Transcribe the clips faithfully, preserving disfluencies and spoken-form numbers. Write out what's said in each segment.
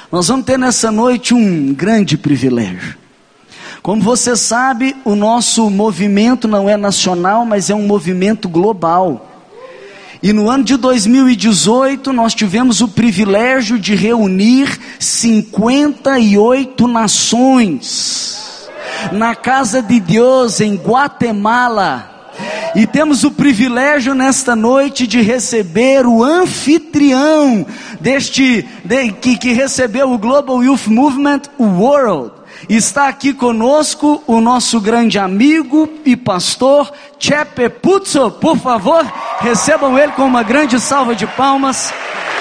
Nós vamos ter nessa noite um grande privilégio. Como você sabe, o nosso movimento não é nacional, mas é um movimento global. E no ano de dois mil e dezoito, nós tivemos o privilégio de reunir cinquenta e oito nações na Casa de Deus em Guatemala. E temos o privilégio nesta noite de receber o anfitrião deste, de, que, que recebeu o Global Youth Movement World. Está aqui conosco o nosso grande amigo e pastor Chepe Putzo. Por favor, recebam ele com uma grande salva de palmas.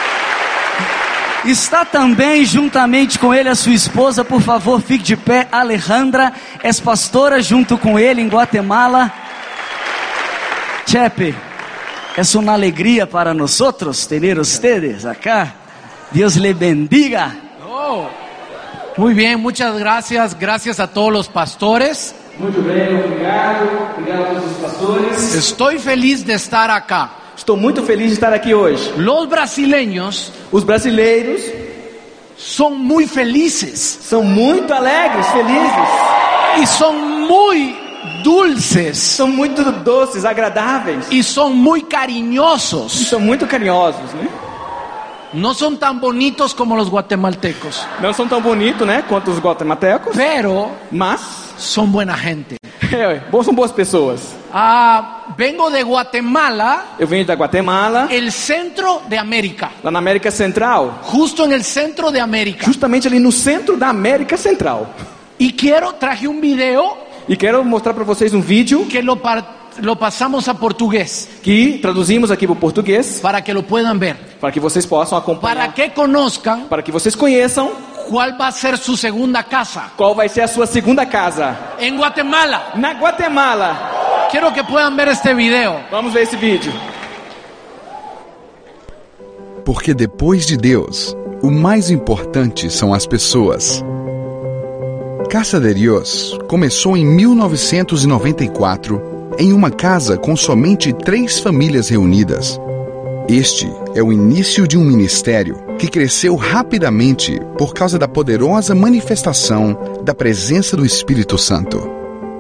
Está também juntamente com ele a sua esposa. Por favor, fique de pé. Alejandra é pastora junto com ele em Guatemala. Chepe, é uma alegria para nós ter ustedes acá. Deus lhe bendiga. Oh. Muy bien, muchas gracias, gracias a todos los pastores. Muito bem, obrigado, obrigado a todos os pastores. Estoy feliz de estar acá. Estou muito feliz de estar aqui hoje. Los brasileños, os brasileiros, são muito felizes. São muito alegres, felizes. E são muito dulces. São muito doces, agradáveis. E são muito carinhosos. E são muito carinhosos, né? Não são tão bonitos como os guatemaltecos. Não são tão bonitos, né, quanto os guatemaltecos. Pero, mas são boa gente. É, são boas pessoas. Ah, vengo de Guatemala. Eu venho da Guatemala. El centro de América. Lá na América Central. Justo en el centro de América. Justamente ali no centro da América Central. E quero traje um vídeo. E quero mostrar para vocês um vídeo que lo par Lo passamos a português. Que traduzimos aqui para o português. Para que lo puedan ver. Para que vocês possam acompanhar. Para que conozcan. Para que vocês conheçam. Qual vai ser sua segunda casa? Qual vai ser a sua segunda casa? Em Guatemala. Na Guatemala. Quero que puedan ver este vídeo. Vamos ver esse vídeo. Porque depois de Deus, o mais importante são as pessoas. Casa de Dios começou em mil novecentos e noventa e quatro. Em uma casa com somente três famílias reunidas. Este é o início de um ministério que cresceu rapidamente por causa da poderosa manifestação da presença do Espírito Santo.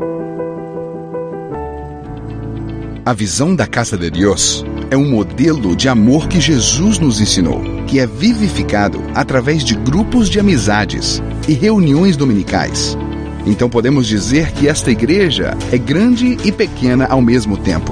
A visão da Casa de Dios é um modelo de amor que Jesus nos ensinou, que é vivificado através de grupos de amizades e reuniões dominicais. Então podemos dizer que esta igreja é grande e pequena ao mesmo tempo.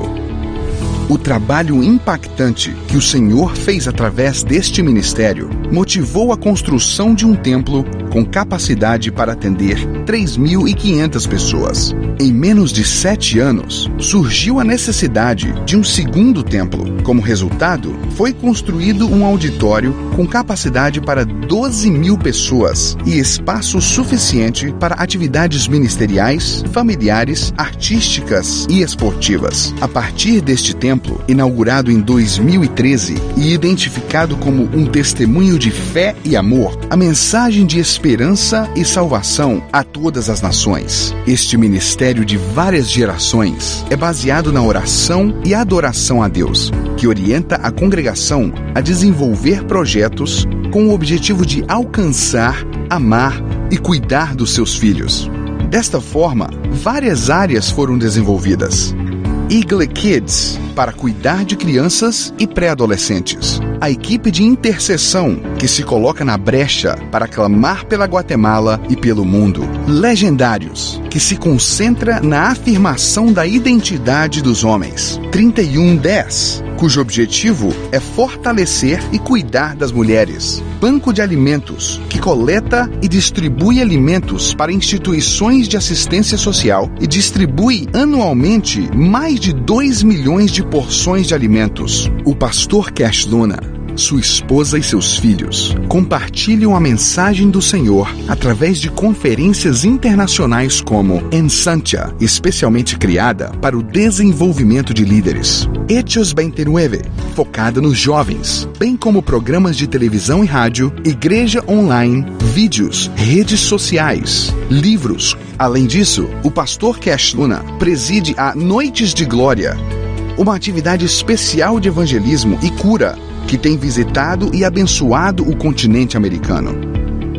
O trabalho impactante que o Senhor fez através deste ministério motivou a construção de um templo com capacidade para atender três mil e quinhentas pessoas. Em menos de sete anos, surgiu a necessidade de um segundo templo. Como resultado, foi construído um auditório com capacidade para doze mil pessoas e espaço suficiente para atividades ministeriais, familiares, artísticas e esportivas. A partir deste templo, inaugurado em dois mil e treze e identificado como um testemunho de fé e amor, a mensagem de esperança e salvação a todas as nações. Este ministério de várias gerações é baseado na oração e adoração a Deus, que orienta a congregação a desenvolver projetos com o objetivo de alcançar, amar e cuidar dos seus filhos. Desta forma, várias áreas foram desenvolvidas. Eagle Kids, para cuidar de crianças e pré-adolescentes. A equipe de intercessão, que se coloca na brecha para clamar pela Guatemala e pelo mundo. Legendários, que se concentra na afirmação da identidade dos homens. trinta e um dez, cujo objetivo é fortalecer e cuidar das mulheres. Banco de Alimentos, que coleta e distribui alimentos para instituições de assistência social e distribui anualmente mais de dois milhões de porções de alimentos. O pastor Cash Luna, sua esposa e seus filhos compartilham a mensagem do Senhor através de conferências internacionais como Ensancha, especialmente criada para o desenvolvimento de líderes. Hechos vinte e nove, focada nos jovens, bem como programas de televisão e rádio, igreja online, vídeos, redes sociais, livros. Além disso, o pastor Cash Luna preside a Noites de Glória, uma atividade especial de evangelismo e cura que tem visitado e abençoado o continente americano.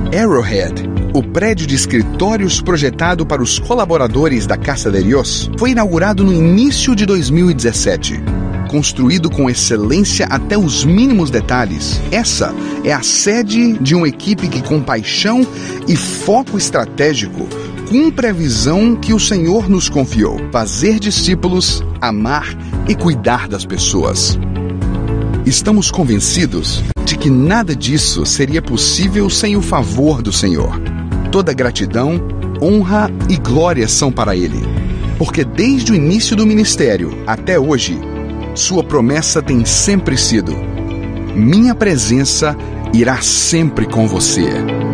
Arrowhead, o prédio de escritórios projetado para os colaboradores da Casa de Dios, foi inaugurado no início de dois mil e dezessete. Construído com excelência até os mínimos detalhes, essa é a sede de uma equipe que, com paixão e foco estratégico, cumpre a visão que o Senhor nos confiou: fazer discípulos, amar e cuidar das pessoas. Estamos convencidos de que nada disso seria possível sem o favor do Senhor. Toda gratidão, honra e glória são para Ele, porque desde o início do ministério até hoje, sua promessa tem sempre sido: minha presença irá sempre com você.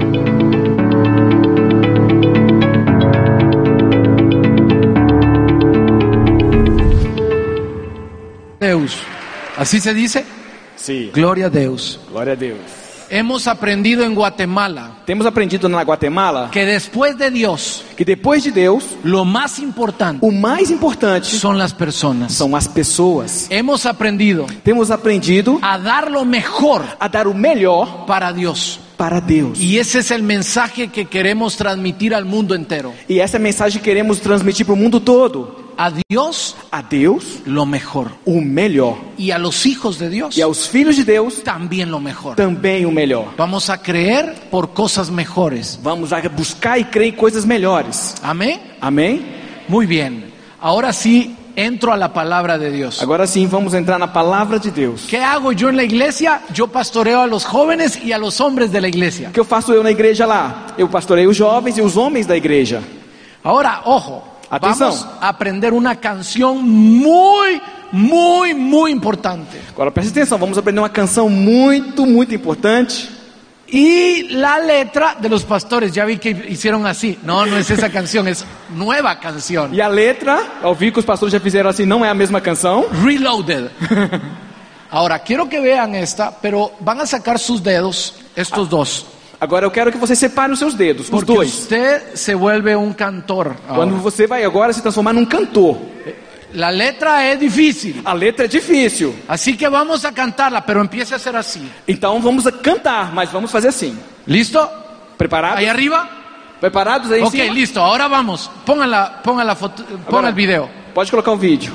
Deus. ¿Así se dice? Sí. Gloria a Deus. Glória a Deus. Hemos aprendido en Guatemala Temos aprendido na Guatemala que después de Dios, que depois de Deus, lo más importante o mais importante son las personas. são as pessoas. Hemos aprendido Temos aprendido a dar lo mejor a dar o melhor para Dios. para Deus. Y ese es el mensaje que queremos transmitir al mundo entero. E essa mensagem queremos transmitir para o mundo todo. A Dios, A Deus, lo mejor. o melhor. Y a los hijos de Dios, E aos filhos de Deus, también lo mejor. também o melhor. Vamos a creer por cosas mejores. Vamos a buscar e crer em coisas melhores. Amén. Amém? Muy bien. Ahora sí entro a la palabra de Dios. Agora sim, vamos entrar na palavra de Deus. ¿Qué hago yo en la iglesia? Yo pastoreo a los jóvenes y a los hombres de la iglesia. O que eu faço eu na igreja lá? Eu pastoreio os jovens e os homens da igreja. Ahora, ojo, Atenção. vamos a aprender una canción muy, muy, muy importante. Agora preste atenção, vamos aprender uma canção muito, muito importante. Y la letra de los pastores, ya vi que hicieron así. No, no es esa canción, es nueva canción. E a letra, eu vi que os pastores já fizeram assim, não é a mesma canção. Reloaded. Ahora, quiero que vean esta, pero van a sacar sus dedos, estos dos. Agora eu quero que você separe os seus dedos, os Porque dois. usted se vuelve un cantor. Quando ahora. você vai agora se transformar num cantor. La letra es difícil, A letra é difícil. así que vamos a cantarla, pero empiece a ser así. Então vamos a cantar, mas vamos fazer assim. ¿Listo? Preparados? Ahí arriba. Preparados aí em Ok, cima? listo. Ahora vamos. Pongan la, pongan la foto, pongan Agora, el video. Pode colocar o vídeo.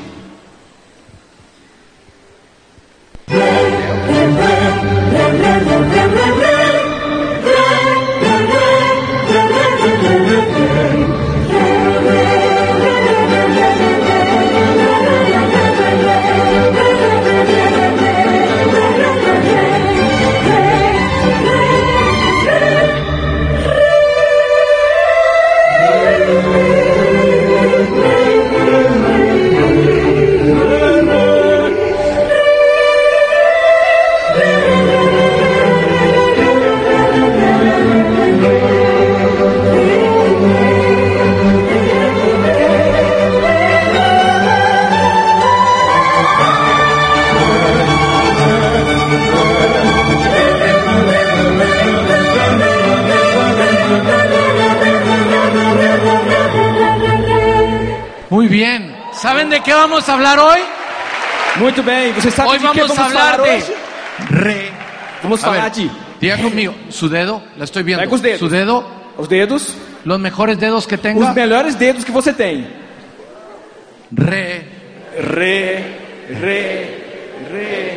Muy bien. ¿Saben de qué vamos a hablar hoy? Muito bem, você sabe Hoy de que vamos vamos a hablar falar de hoje? re. Vamos A falar ver, de diga conmigo, su dedo, la estoy viendo. Pega os dedos. Su dedo, os dedos, los mejores dedos que os tenga. melhores dedos que você tem. Re. Re, re, re.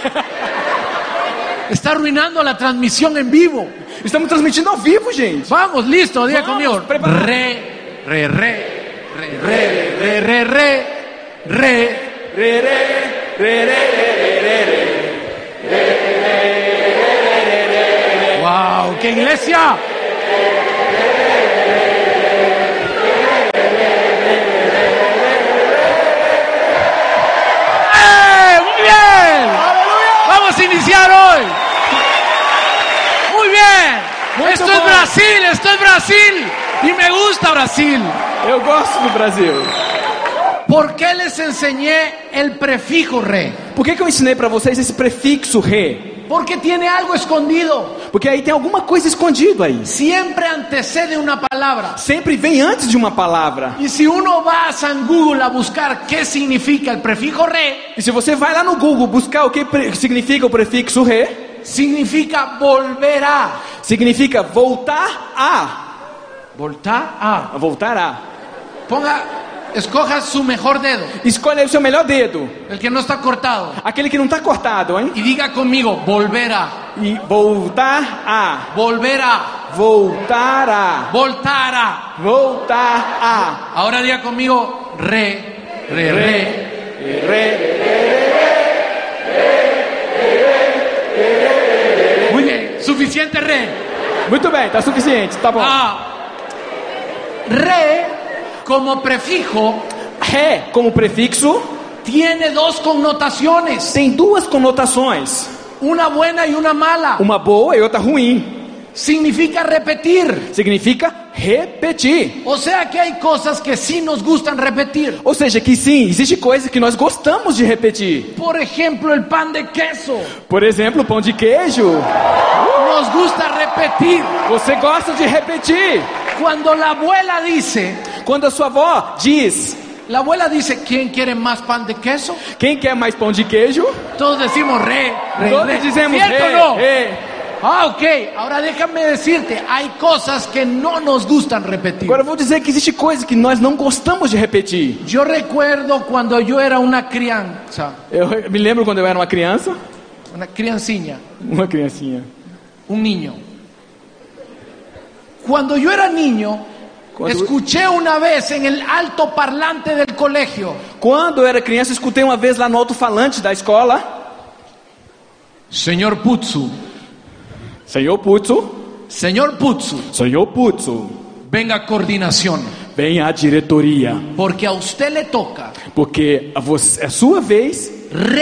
Está arruinando la transmisión en vivo. Estamos transmitindo ao vivo, gente. Vamos, listo, diga Vamos, conmigo. preparado. Re, re, re, re, re, re, re, re, re. Re, re, re, re, re, re. Wow, qué iglesia. ¡Eh! Muy bien. Vamos a iniciar hoy. Muy bien. Muito Esto bom. es Brasil, esto es Brasil. Y me gusta Brasil. Eu gosto do Brasil. ¿Por qué les enseñé el prefijo re? Por que, que eu ensinei para vocês esse prefixo re? Porque tiene algo escondido. Porque aí tem alguma coisa escondido aí. Siempre antecede una palabra. Sempre vem antes de uma palavra. Y si uno va a San Google a buscar qué significa el prefijo re, E se você vai lá no Google buscar o que pre- significa o prefixo re, significa volver a. Significa voltar a. Voltar a. Voltar a. Ponga, escoja su mejor dedo, Escolha o seu melhor dedo. el que no está cortado, Aquele que não está cortado, hein? y diga conmigo, volver a. E voltar a. Volver a. Voltar a. Voltar a. Voltar a. Ahora diga conmigo, re, re, re. Muy bien, suficiente re. Muito bem, tá suficiente, tá bom. Ah, re, como prefijo, Ré, como prefixo, tiene dos connotaciones, tem duas conotações. una buena y una mala. Uma boa e outra ruim. Significa repetir. Significa repetir. O sea que hay cosas que sí nos gustan repetir. Ou seja, que sim, existe coisa que nós gostamos de repetir. Por ejemplo, el pan de queso. Por exemplo, pão de queijo. Nos gusta repetir. Você gosta de repetir. Cuando la abuela dice, Quando a sua avó diz, la abuela dice, ¿quién quiere más pan de queso? quem quer mais pão de queijo? Todos decimos re, re, Todos re. dizemos ¿Cierto re, o no? re. Ah, ok. Ahora déjame decirte, hay cosas que no nos gustan repetir. Agora eu vou dizer que existe coisa que nós não gostamos de repetir. Yo recuerdo cuando yo era una crianza, Eu me lembro quando eu era uma criança, una criancilla, uma criancinha. un niño. Cuando yo era niño, Cuando- escuché una vez en el alto parlante del colegio, Quando eu era criança, eu escutei uma vez lá no alto-falante da escola, Señor Putzu, Senhor Putzu, Señor Putzu, Senhor Putzu, venga a coordinación, venha à diretoria, porque a usted le toca porque a você, é a sua vez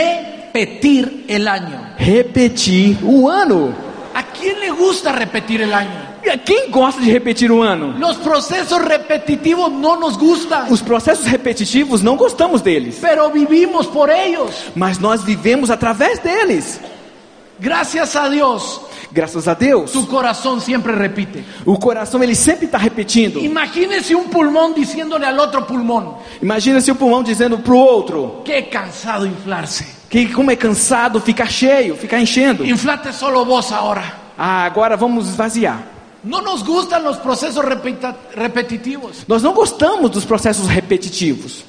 repetir el año. repetir o ano. ¿A quién le gusta repetir el año? E quem gosta de repetir o ano? Los procesos repetitivos no nos gustan, Os processos repetitivos não gostamos deles, pero vivimos por ellos. mas nós vivemos através deles. Gracias a Dios, Graças a Deus, tu corazón siempre repite. o coração ele sempre está repetindo. Imagínese un pulmón diciéndole al otro pulmón, Imagina se o pulmão dizendo pro outro qué cansado inflarse. que como é cansado ficar cheio, ficar enchendo. Inflate solo vos ahora. Ah, agora vamos esvaziar. No nos gustan los procesos repeta- repetitivos. Nós não gostamos dos processos repetitivos.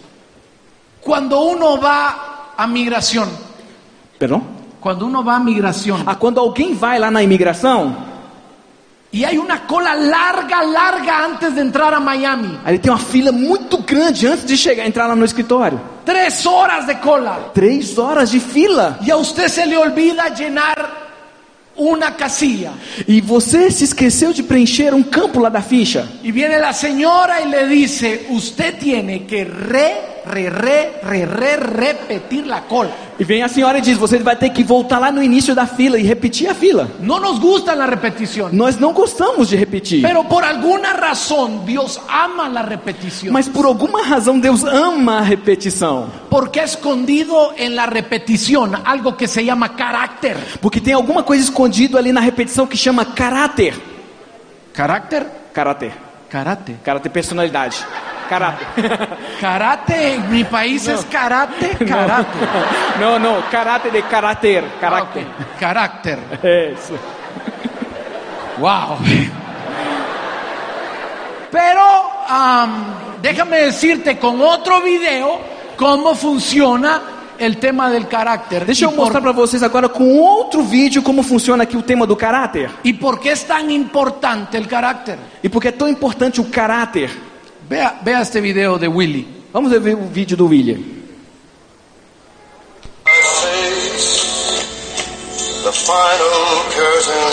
Cuando uno va a migración, Perdão? cuando uno va a migración Ah, quando alguém vai lá na imigração, y hay una cola larga, larga antes de entrar a Miami, aí tem uma fila muito grande antes de chegar, entrar lá no escritório. tres horas de cola, Três horas de fila. y a usted se le olvida llenar una casilla, E você se esqueceu de preencher um campo lá da ficha. y viene la señora y le dice, usted tiene que re, re, re, re, re, repetir la cola. E vem a senhora e diz, você vai ter que voltar lá no início da fila e repetir a fila. No nos gusta la repetición, Nós não gostamos de repetir. pero por alguna razón Dios ama la repetición, Mas por alguma razão Deus ama a repetição. porque ha escondido en la repetición algo que se llama carácter. Porque tem alguma coisa escondido ali na repetição que chama caráter. ¿Carácter? Caráter. Karate. Caráter, personalidade. Caráter. Karate, en mi país es karate, karate. Não, não. Caráter de caráter. Ah, Caráter. ok. Carácter. É isso. Wow. Pero um, déjame decirte con otro video cómo funciona el tema del carácter. Deixa eu y, por, mostrar para vocês agora com outro vídeo como funciona aqui o tema do caráter. y por qué es tan importante el carácter. E por que é tão importante o caráter. Vea, vea este video de Willy. Vamos ver o vídeo do William. The final curtain.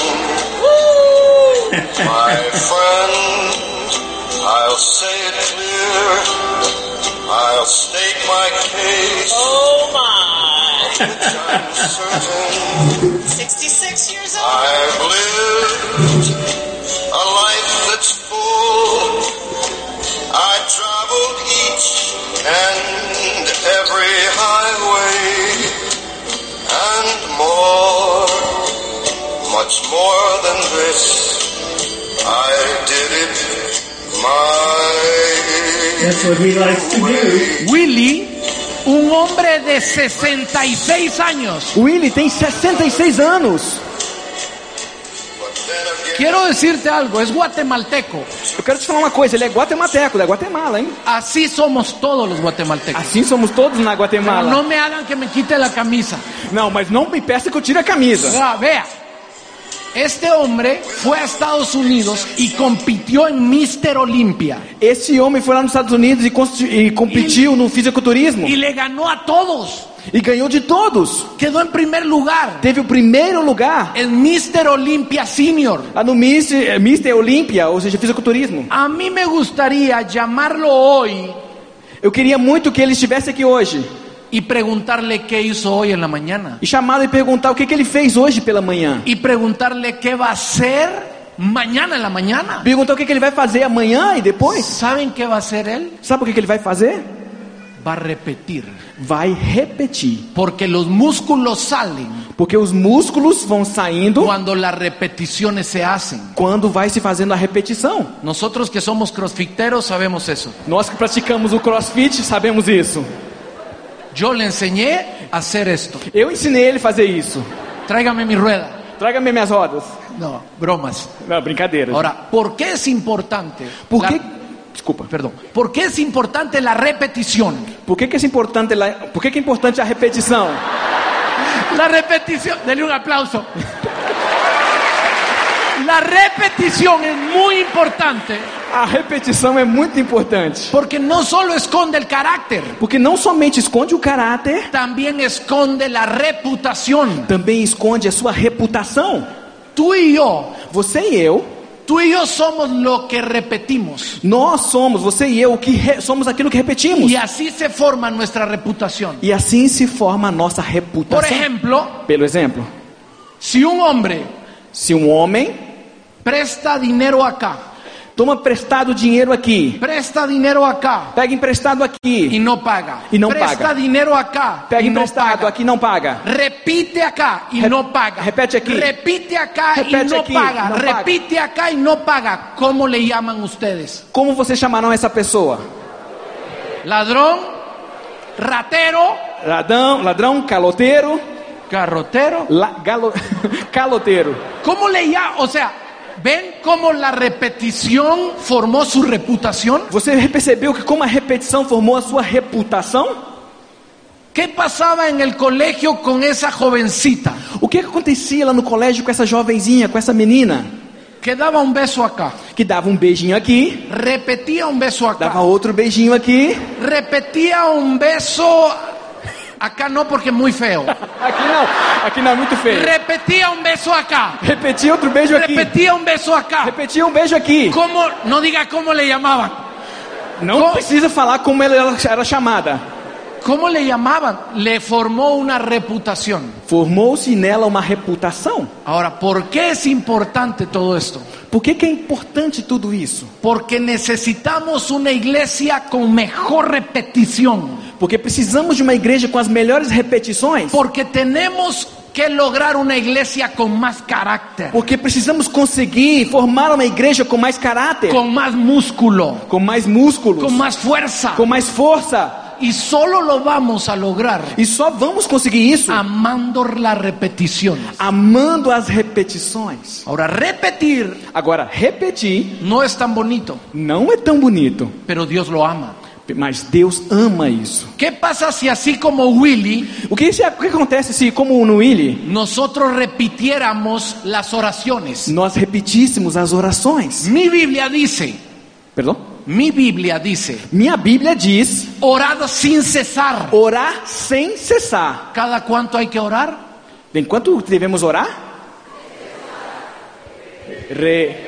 My friend, I'll say it clear. I'll state my case. Oh my! Which I'm certain sixty-six years old. I've lived a life that's full. I traveled each and every highway and more, much more than this. I did it my That's what he likes to do. Willy, un hombre de sesenta y seis años, O Willie tem sessenta e seis anos. Quiero decirte algo, es guatemalteco. Eu quero te falar uma coisa, ele é guatemalteco, da Guatemala, hein? Así somos todos los guatemaltecos. Assim somos todos na Pero Guatemala. no me hagan que me quite la camisa. Não, mas não me peça que eu tire a camisa. Vea, vea. Este hombre fue a Estados Unidos y compitió en mister Olympia. Esse homem foi lá nos Estados Unidos e, consti- e competiu no fisiculturismo. Y le ganó a todos. E ganhou de todos. Quedó en primer lugar Teve o primeiro lugar en mister Olympia Senior. lá no mister, mister Olympia, ou seja, fisiculturismo. A mí me gustaría llamarlo hoy Eu queria muito que ele estivesse aqui hoje. y preguntarle qué hizo hoy en la mañana. E chamá-lo e perguntar o que, que ele fez hoje pela manhã. Y preguntarle qué va a hacer mañana en la mañana. Perguntar o que, que ele vai fazer amanhã e depois. ¿Saben qué va a hacer él? Sabe o que, que ele vai fazer? Va a repetir. Vai repetir. Porque los músculos salen Porque os músculos vão saindo cuando las repeticiones se hacen. quando vai se fazendo a repetição. Nosotros que somos crossfiteros sabemos eso. Nós que praticamos o crossfit sabemos isso. Yo le enseñé a hacer esto. Eu ensinei ele a fazer isso. Tráigame mi rueda. Traga-me minhas rodas. No, bromas. Não, brincadeira. Ahora, ¿por qué es importante? Por la- que... Desculpa. Perdón. ¿Por qué es importante la repetición? Por que, que é importante lá... Por que, que é importante a repetição? La repetición. Dele un aplauso. La repetición es muy importante A repetição é muito importante. porque no solo esconde el carácter, Porque não somente esconde o caráter, también esconde la reputación. também esconde a sua reputação. Tú y yo, Você e eu, tú y yo somos lo que repetimos. nós somos, você e eu, o que re... somos aquilo que repetimos. Y así se forma nuestra reputación. E assim se forma a nossa Por reputação. ejemplo, Pelo exemplo, si un hombre se um homem presta dinero acá, toma prestado dinheiro aqui, presta dinero acá pega emprestado y aqui, no paga, Y no presta paga. dinero acá pega y no emprestado paga, aqui e não paga. repite acá y Re- no paga, repete aquí. repite acá Repete y no aquí, paga, no paga. repite acá y no paga. ¿Cómo le llaman ustedes? Como vocês chamarão essa pessoa? Ladrón, ratero, Ladrão, ladrão, caloteiro, garrotero. la, galo, caloteiro. ¿Cómo le llaman? O sea, ¿ven cómo la repetición formó su reputación? Você percebeu que como a repetição formou a sua reputação? ¿Qué pasaba en el colegio con esa jovencita? O que que acontecia lá no colégio com essa jovenzinha, com essa menina? Que daba un beso acá, Que dava um beijinho aqui, repetía un beso acá, dava outro beijinho aqui. repetía un beso acá, no porque es muy feo, Aqui não, aqui não é muito feio. repetía un beso acá, Repetia outro beijo aqui. repetía un beso acá. Repetia um beijo aqui. ¿Cómo? No diga cómo le llamaban. Não Co- precisa falar como ela era chamada. ¿Cómo le llamaban? Le formó una reputación. Formou-se nela uma reputação. Ahora, ¿por qué es importante todo esto? Por que, que é importante tudo isso? Porque necesitamos una iglesia con mejor repetición. Porque precisamos de uma igreja com as melhores repetições. Porque tenemos que lograr una iglesia con más carácter, Porque precisamos conseguir formar uma igreja com mais caráter, con más músculo, com mais músculos, con más fuerza. com mais força. Y solo lo vamos a lograr E só vamos conseguir isso amando las repeticiones. amando as repetições. Ahora, repetir Agora, repetir no es tan bonito, não é tão bonito, pero Dios lo ama. mas Deus ama isso. ¿Qué pasa si así como Willy, O que, se- o que acontece se, como no Willy, nosotros repitiéramos las oraciones? nós repetíssemos as orações? Mi Biblia dice, Perdão? mi Biblia dice, Minha Bíblia diz orad sin cesar. orar sem cessar. ¿Cada cuánto hay que orar? Enquanto devemos orar? Re...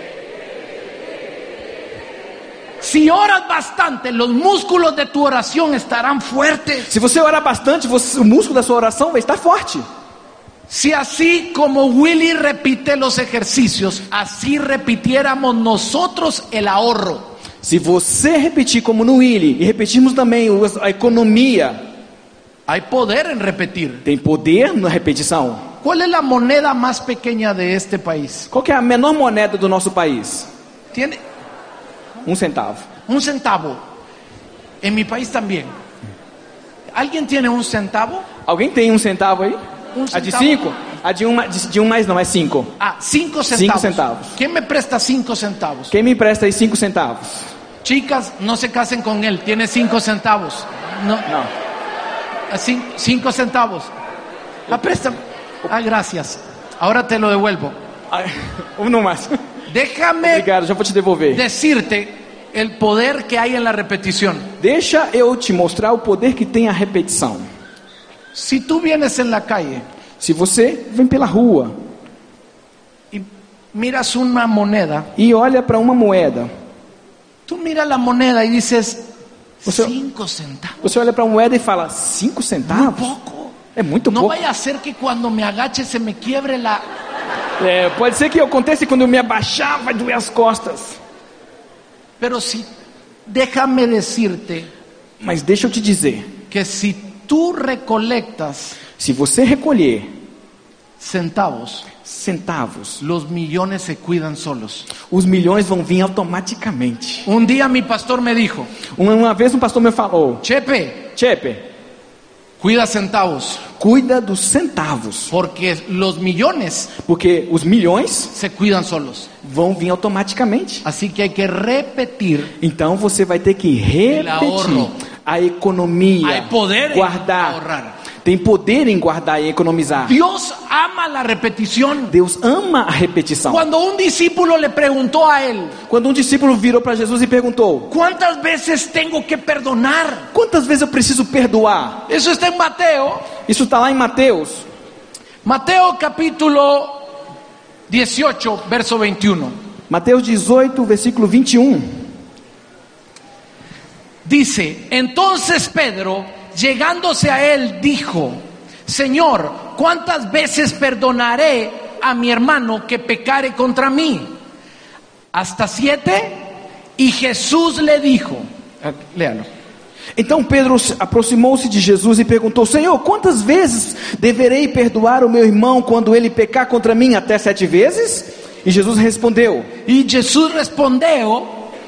Si oras bastante, los músculos de tu oración estarán fuertes. Se você orar bastante, você, o músculo da sua oração vai estar forte. Si así como Willy repite los ejercicios, así repitiéramos nosotros el ahorro. Se você repetir como no Willy e repetirmos também o- a economia, Hay poder en repetir. tem poder na repetição. ¿Cuál es la moneda más pequeña de este país? Qual que é a menor moneda do nosso país? Tiene Um centavo. un centavo. En mi país también. ¿Alguien tiene un centavo? Alguém tem um centavo aí? Um A de centavo. cinco? A de um, ma- de, de um mais não, é cinco. Ah, cinco centavos. Cinco centavos. ¿Quién me presta cinco centavos? Quem me empresta aí cinco centavos? Chicas, no se casen con él, tiene cinco centavos. No, Não. ah, cin- cinco centavos. Ah, préstame. Ah, gracias. Ahora te lo devuelvo. Ah, um não mais. Déjame Obrigado, já vou te devolver. decirte el poder que hay en la repetición. Deixa eu te mostrar o poder que tem a repetição. Si tú vienes en la calle Se você vem pela rua y miras una moneda, e olha para uma moeda, tú miras la moneda y dices, O sea, cinco centavos. você olha para a moeda e fala, cinco Muy centavos? poco. É muito No pouco. vaya a ser que cuando me agache se me quiebre la... É, pode ser que aconteça quando eu me abaixar, vai doer as costas. Pero si, déjame decirte Mas deixa eu te dizer, que si tú recolectas se você recolher centavos, centavos, los millones se cuidan solos. os milhões vão vir automaticamente. Un día mi pastor me dijo, Uma, uma vez um pastor me falou, Chepe, Chepe, cuida centavos, cuida dos centavos, porque los millones porque os milhões se cuidan solos. vão vir automaticamente. Así que hay que repetir. Então você vai ter que El ahorro. repetir a economia, Hay poder en guardar. ahorrar. Tem poder em guardar e economizar. Dios ama la repetición. Deus ama a repetição. Cuando un discípulo le preguntó a él, Quando um discípulo virou para Jesus e perguntou, ¿cuántas veces tengo que perdonar? quantas vezes eu preciso perdoar? Eso está en Mateo. Isso está lá em Mateus. Mateo capítulo dieciocho, verso veintiuno. Mateus dezoito, versículo vinte e um. Dice, entonces Pedro, llegándose a él, dijo, Señor, ¿cuántas veces perdonaré a mi hermano que pecare contra mí? ¿Hasta siete? Y Jesús le dijo, ah, léalo. Então Pedro aproximou-se de Jesus e perguntou, Senhor, quantas vezes deverei perdoar o meu irmão quando ele pecar contra mim? Até sete vezes? E Jesus respondeu, Y Jesús respondió,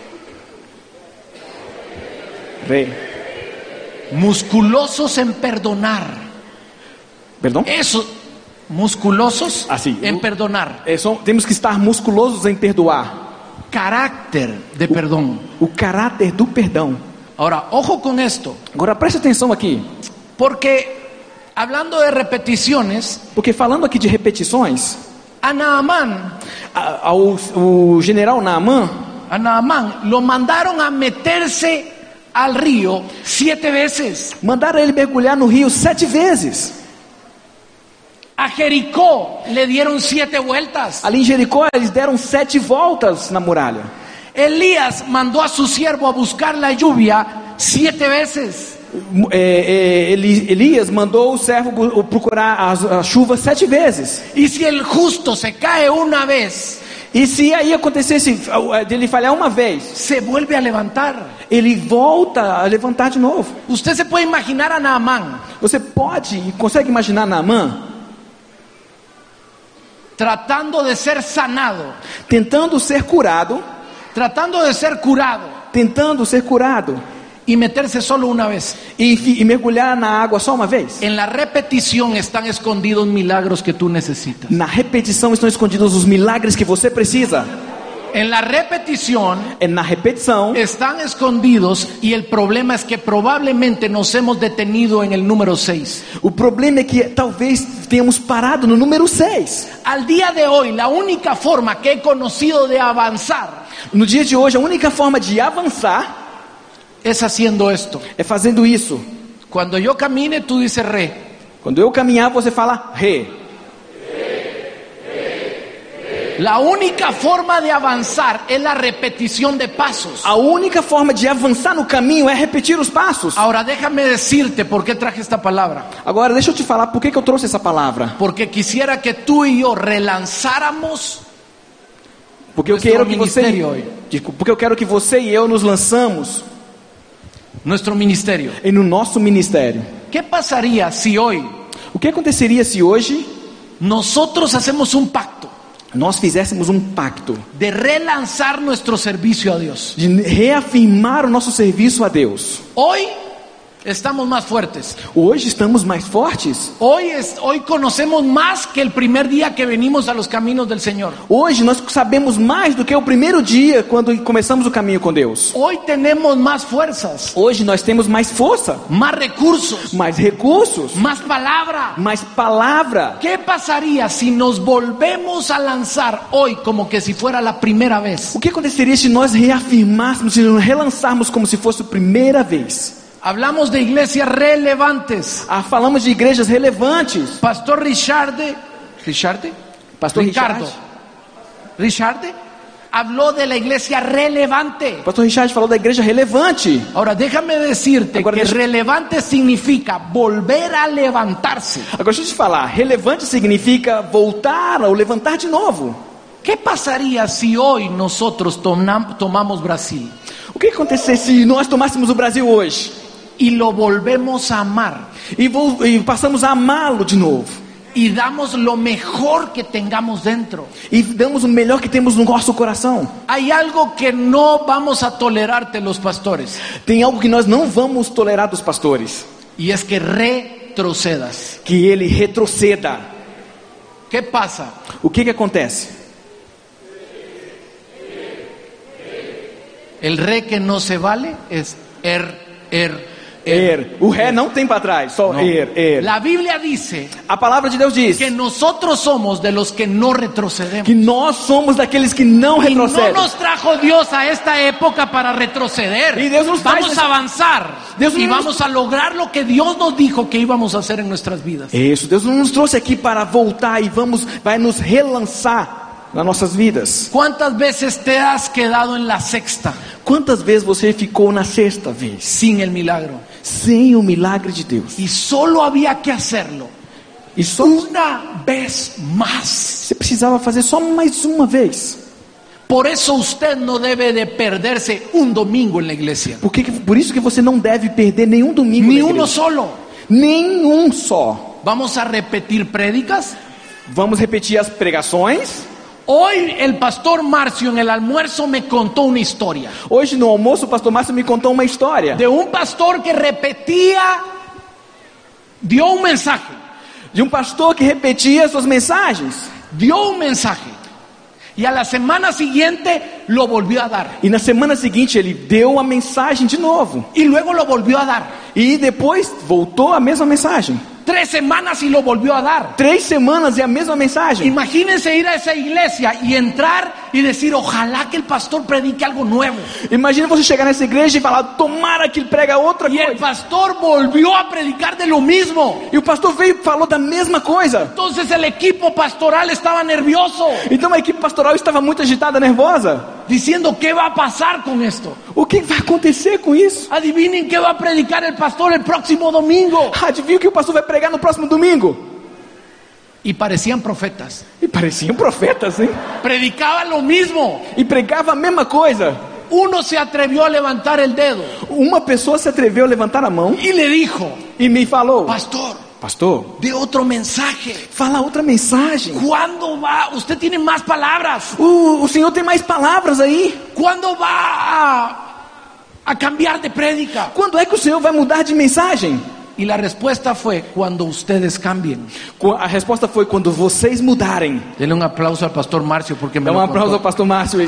Rei, musculosos en perdonar. perdão? Eso, musculosos Así. en perdonar. É, só, temos que estar musculosos em perdoar. Carácter de perdón. O caráter do perdão. Ahora, ojo con esto, Agora preste atenção aqui, porque hablando de repeticiones, porque falando aqui de repetições, a Naamán, a, ao, o general Naamã, a Naamán lo mandaron a meterse al río siete veces. mandaram ele mergulhar no rio sete vezes. A Jericó le dieron siete vueltas. Ali em Jericó eles deram sete voltas na muralha. Elías mandó a su siervo a buscar la lluvia siete veces. É, é, Eli- Elias mandou o servo bu- procurar a, a chuva sete vezes. Y si el justo se cae una vez, E se aí acontecesse uh, dele falhar uma vez, se vuelve a levantar. ele volta a levantar de novo. Usted se puede imaginar a Naamán Você pode e consegue imaginar Naamã tratando de ser sanado, tentando ser curado, tratando de ser curado tentando ser curado y meterse solo una vez. e, fi- e mergulhar na água só uma vez? En la repetición están escondidos milagros que tú necesitas. Na repetição estão escondidos os milagres que você precisa. En la repetición É na repetição. están escondidos y el problema es que probablemente nos hemos detenido en el número seis. O problema é que talvez tenhamos parado no número seis. Al día de hoy, la única forma que he conocido de avanzar No dia de hoje, a única forma de avançar es haciendo esto. é fazendo isso. Cuando yo camine, tú dices re. Quando eu caminhar, você fala re. La única forma de avanzar es la repetición de pasos. A única forma de avançar no caminho é repetir os passos. Ahora déjame decirte por qué traje esta palabra. Agora, deixa eu te falar por que, que eu trouxe essa palavra. Porque quisiera que tú y yo relanzáramos Porque eu Nuestro quero que você, ministério hoje. Desculpa, porque eu quero que você e eu nos lançamos nuestro ministerio. em no nosso ministério. ¿Qué pasaría si hoy O que aconteceria se hoje nosotros hacemos un pacto nós fizéssemos um pacto de relanzar nuestro servicio a Dios? de reafirmar o nosso serviço a Deus? Hoy Estamos más fuertes. Hoje estamos mais fortes. Hoy, es, hoy conocemos más que el primer día que venimos a los caminos del Señor. Hoje nós sabemos mais do que o primeiro dia quando começamos o caminho com Deus. Hoy tenemos más fuerzas, Hoje nós temos mais força, más recursos, mais recursos, más palabra. mais palavra. ¿Qué pasaría si nos volvemos a lanzar hoy como que si fuera la primera vez? O que aconteceria se nós reafirmássemos, se nós relançarmos como se fosse a primeira vez? Hablamos de iglesias relevantes. Ah, falamos de igrejas relevantes. Pastor Richarde, Richarde, Pastor Ricardo, Richarde habló de la iglesia relevante. Pastor Richard falou da igreja relevante. Ahora déjame decirte Agora que deixa- relevante significa volver a levantarse. Agora deixa eu te falar, relevante significa voltar ou levantar de novo. ¿Qué pasaría si hoy nosotros tomam- tomamos Brasil O que aconteceria se nós tomássemos o Brasil hoje y lo volvemos a amar e, vol- e passamos a amá-lo de novo y damos lo mejor que tengamos dentro? e damos o melhor que temos no nosso coração? Hay algo que no vamos a tolerarte los pastores, Tem algo que nós não vamos tolerar dos pastores, y es que retrocedas. que ele retroceda. ¿Qué pasa? O que que acontece? El re que no se vale es er, er, Er. O ré não tem para trás, só No. er, er. La Biblia dice A palavra de Deus diz que nosotros somos de los que no retrocedemos. que nós somos daqueles que não Y no retrocedem. nos trajo Dios a esta época para retroceder. Y Dios nos trae Vamos esa- a avanzar Dios y nos- vamos a lograr lo que Dios nos dijo que íbamos a hacer en nuestras vidas. Isso, Deus não nos trouxe aqui para voltar e vamos, vai nos relançar nas nossas vidas. ¿Cuántas veces te has quedado en la sexta Quantas vezes você ficou na sexta vez sin el milagro? sem o milagre de Deus? Y solo había que hacerlo E só una vez más. você precisava fazer só mais uma vez. Por eso usted no debe de perderse un domingo en la iglesia. Por, que, por isso que você não deve perder nenhum domingo Ni na uno igreja. solo. Nenhum só. Vamos a repetir prédicas. Vamos repetir as pregações. Hoy el pastor Marcio en el almuerzo me contó una historia Hoje no almoço o pastor Márcio me contou uma história de un pastor que repetía, dio un mensaje, de um pastor que repetia suas mensagens dio un mensaje y a la semana siguiente lo volvió a dar e na semana seguinte ele deu a mensagem de novo y luego lo volvió a dar. e depois voltou a mesma mensagem. Tres semanas y lo volvió a dar. Três semanas e a mesma mensagem. Imagínense ir a esa iglesia y entrar y decir, ojalá que el pastor predique algo nuevo. Imagina você chegar nessa igreja e falar, tomara que ele prega outra Y el coisa. pastor volvió a predicar de lo mismo. E o pastor veio e falou da mesma coisa. Entonces el equipo pastoral estaba nervioso, Então a equipe pastoral estava muito agitada, nervosa. diciendo, ¿qué va a pasar con esto? O que vai acontecer com isso? Adivinen qué va a predicar el pastor el próximo domingo. Adivinha o que o pastor vai pregar no próximo domingo? Y parecían profetas. E pareciam profetas, hein? Predicaba lo mismo. E pregava a mesma coisa. Uno se atrevió a levantar el dedo Uma pessoa se atreveu a levantar a mão y le dijo, e me falou: pastor, pastor, de otro mensaje. fala outra mensagem. ¿Cuándo va? Usted tiene más palabras. O, o Senhor tem mais palavras aí. ¿Cuándo va a, a cambiar de prédica? Quando é que o Senhor vai mudar de mensagem? Y la respuesta fue, cuando ustedes cambien. A resposta foi quando vocês mudarem. Denle un aplauso al pastor Marcio porque me Dá um lo aplauso ao contó. pastor Márcio aí.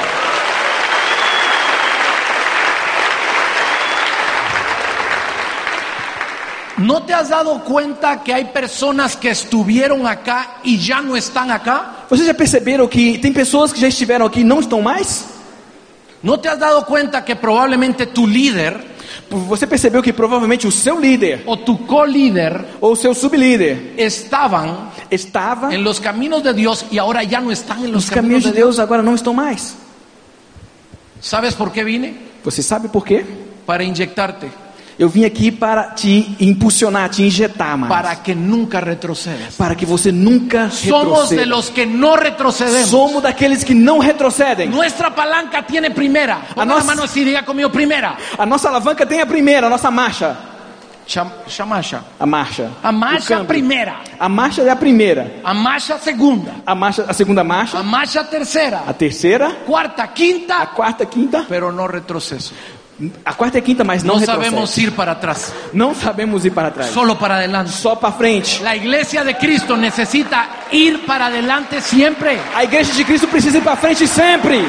¿No te has dado cuenta que hay personas que estuvieron acá y ya no están acá? Vocês já perceberam que tem pessoas que já estiveram aqui e não estão mais? ¿No te has dado cuenta que probablemente tu líder Você percebeu que provavelmente o seu líder o tu co-líder ou o seu sublíder estaban estava en los caminos de Dios y ahora ya no están en los nos caminos caminhos de de Dios? Deus, agora não estão mais? ¿Sabes por qué vine? Você sabe por quê? Para inyectarte, Eu vim aqui para te impulsionar, te injetar mais. para que nunca retrocedas. Para que você nunca Somos de retroceda. los que no retrocedemos. Somos daqueles que não retrocedem. Nuestra palanca tiene primera. Ponga nos- la mano así, diga conmigo, primera. A nossa alavanca tem a primeira, a nossa marcha. Cham- Chamasha. A marcha. A O marcha câmbio. primera. A marcha é a primeira. A marcha segunda. A marcha, a segunda marcha. A marcha A tercera. terceira. Cuarta, A quinta. quarta, quinta. Pero no retroceso. A quarta e quinta, mas não No retrocede. sabemos ir para atrás, Não sabemos ir para trás. solo para adelante. Só para frente. La iglesia de Cristo necesita ir para adelante siempre. A igreja de Cristo precisa ir para frente sempre.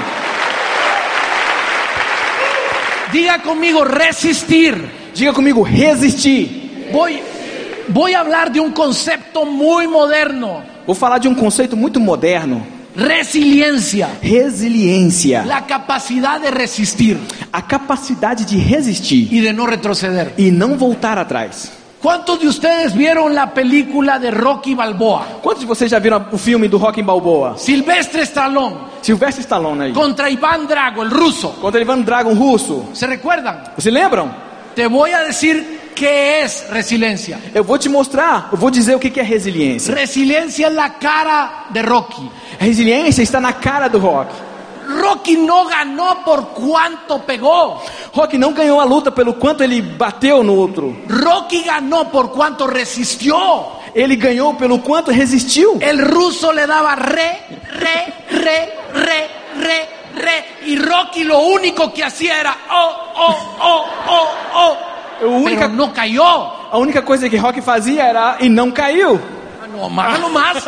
Diga conmigo resistir. Diga comigo, resistir. Voy, voy a hablar de un concepto muy moderno. Vou falar de um conceito muito moderno. Resiliencia. Resiliência. La capacidad de resistir A capacidade de resistir y de no retroceder. e não voltar atrás. ¿Cuántos de ustedes vieron la película de Rocky Balboa? Quantos de vocês já viram o filme do Rocky Balboa? Silvestre Stallone Sylvester Stallone aí. contra Iván Drago, el ruso. Contra Ivan Dragon russo. ¿Se recuerdan? Vocês lembram? Te voy a decir qué es resiliencia. Eu vou te mostrar, eu vou dizer o que que é resiliência. Resiliencia es la cara de Rocky. A resiliência está na cara do Rock. Rocky no ganó por cuánto pegó. Rock não ganhou a luta pelo quanto ele bateu no outro. Rocky ganó por cuánto resistió. Ele ganhou pelo quanto resistiu. El ruso le daba re, re, re, re, re, re. Y Rocky lo único que hacía era oh, oh, oh, oh, oh. A única, Pero no cayó. a única coisa que Rock fazia era e não caiu. Ah, no, hágalo más.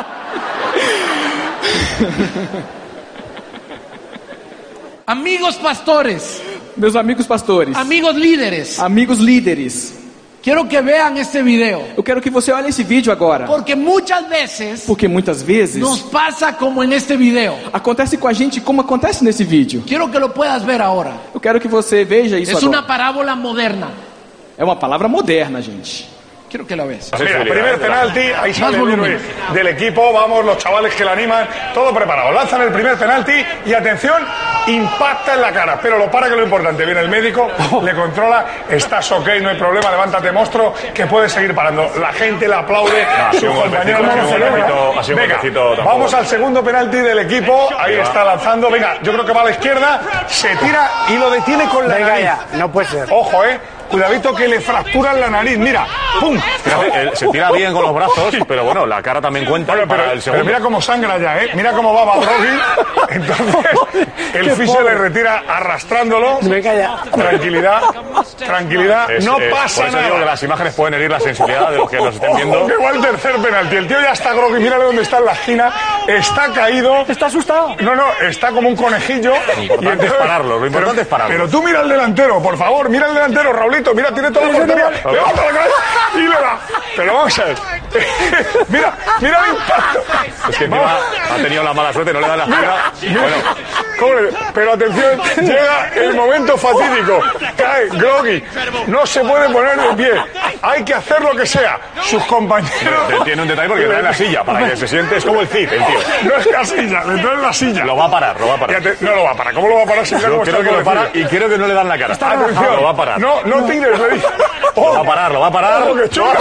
Amigos pastores, Meus amigos pastores, amigos líderes, amigos líderes, quiero que vean este video. eu quero que você olhe esse vídeo agora. Porque muchas veces Porque muitas vezes nos pasa como en este video. acontece com a gente como acontece nesse vídeo. Quiero que lo puedas ver ahora. Eu quero que você veja isso Es agora. una parábola moderna. É uma palavra moderna, gente. Quiero que la veas. Mira, primer penalti, ahí sale el volumen. héroe del equipo, vamos, los chavales que le animan, todo preparado, lanzan el primer penalti y atención, impacta en la cara, pero lo para que lo importante, viene el médico, le controla, estás ok, no hay problema, levántate monstruo, que puedes seguir parando, la gente le aplaude, ha sido sus un compañeros golpecito, no ha sido un celebran. golpecito, ha sido un Venga, golpecito tampoco. vamos al segundo penalti del equipo, ahí está lanzando, venga, yo creo que va a la izquierda, se tira y lo detiene con la nariz. no puede ser. Ojo, eh, cuidadito que le fracturan la nariz, mira, pum. Fíjate, él se tira bien con los brazos, pero bueno, la cara también cuenta Bueno, para pero, el pero segundo. mira cómo sangra ya, ¿eh? Mira cómo va Badrogi. Entonces, el fisio le retira arrastrándolo. Venga ya. Tranquilidad, tranquilidad. Es- no es- pasa por eso digo que nada. las imágenes pueden herir la sensibilidad de los que nos estén Ojo, viendo. que va el tercer penalti. El tío ya está groggy. Mírale dónde está en la esquina. Está caído. Está asustado. No, no, está como un conejillo. Lo importante es pararlo, lo importante pero, es pararlo. Pero tú mira al delantero, por favor, mira al delantero, Raulito, mira, tiene toda la portería. Levanta la cabeza y le da. Pero vamos a ver. Mira, mira el impacto. Es que encima ha tenido la mala suerte, no le dan la espalda. Bueno, ¿Cómo le- Pero atención, llega el momento fatídico. Cae groggy. No se puede poner de pie. Hay que hacer lo que sea. Sus compañeros. tiene un detalle porque le da en la silla para que se siente, es como el Cid, el tío. No es la silla, le traen la silla. Lo va a parar, lo va a Y parar. ate- No lo va a parar. ¿Cómo lo va a parar si mira Yo cómo creo está que el lo para pobrecillo? y creo que no le dan la cara. Atención. Lo va a parar. No, no tires, le dice. Lo va a parar, lo va a parar. Ojo, que chuta.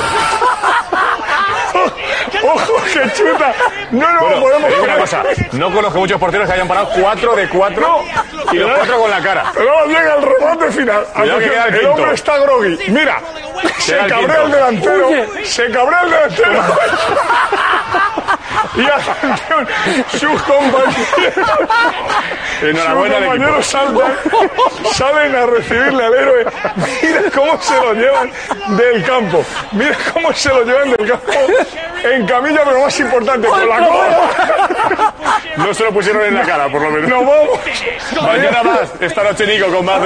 Ojo, que chuta. No lo Bueno, podemos te digo una creer. cosa, no conozco muchos porteros que hayan parado cuatro de cuatro y los cuatro con la cara. Pero ahora llega el remate final. Cuidado que queda el el quinto. hombre está groggy. Mira, se Queda el cabrea quinto. el delantero. Se cabrea el delantero. Y atención, sus compañeros. Enhorabuena sus al compañeros saltan, salen a recibirle al héroe. Mira cómo se lo llevan del campo. Mira cómo se lo llevan del campo. En camilla, pero más importante, con la cola. No se lo pusieron en la cara, por lo menos. Nos vamos. Mañana más, esta noche Nico con más.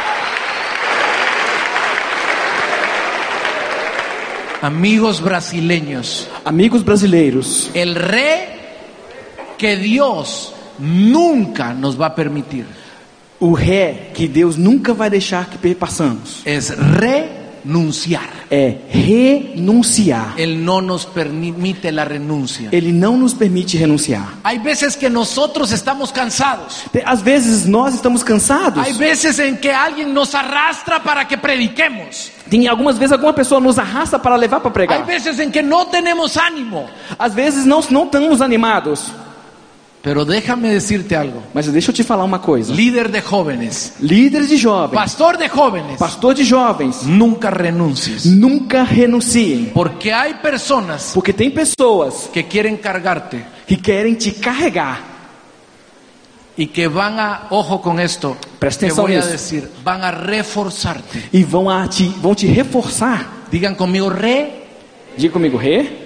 Amigos brasileños, Amigos brasileiros, el re que Dios nunca nos va a permitir o ré que Deus nunca vai deixar que passamos es renunciar. é renunciar. Él no nos permite la renuncia. Ele não nos permite renunciar. Hay veces que nosotros estamos cansados. Te- Às vezes nós estamos cansados. Hay veces en que alguien nos arrastra para que prediquemos. Tem algumas vezes alguma pessoa nos arrasta para levar para Hay pregar. veces en que no tenemos ánimo. Às vezes não, não estamos animados. Pero déjame decirte algo. Mas deixa eu te falar uma coisa. Líder de jóvenes, Líderes de jovens, pastor de jóvenes, pastor de jovens, nunca renuncies. nunca renunciem. Porque hay personas Porque tem pessoas que quieren cargarte que querem te carregar y que van a, ojo con esto, Presta que atenção voy a nisso. decir, van a reforzarte. E vão, a te, vão te reforçar. Digan conmigo, re, Diga comigo, re.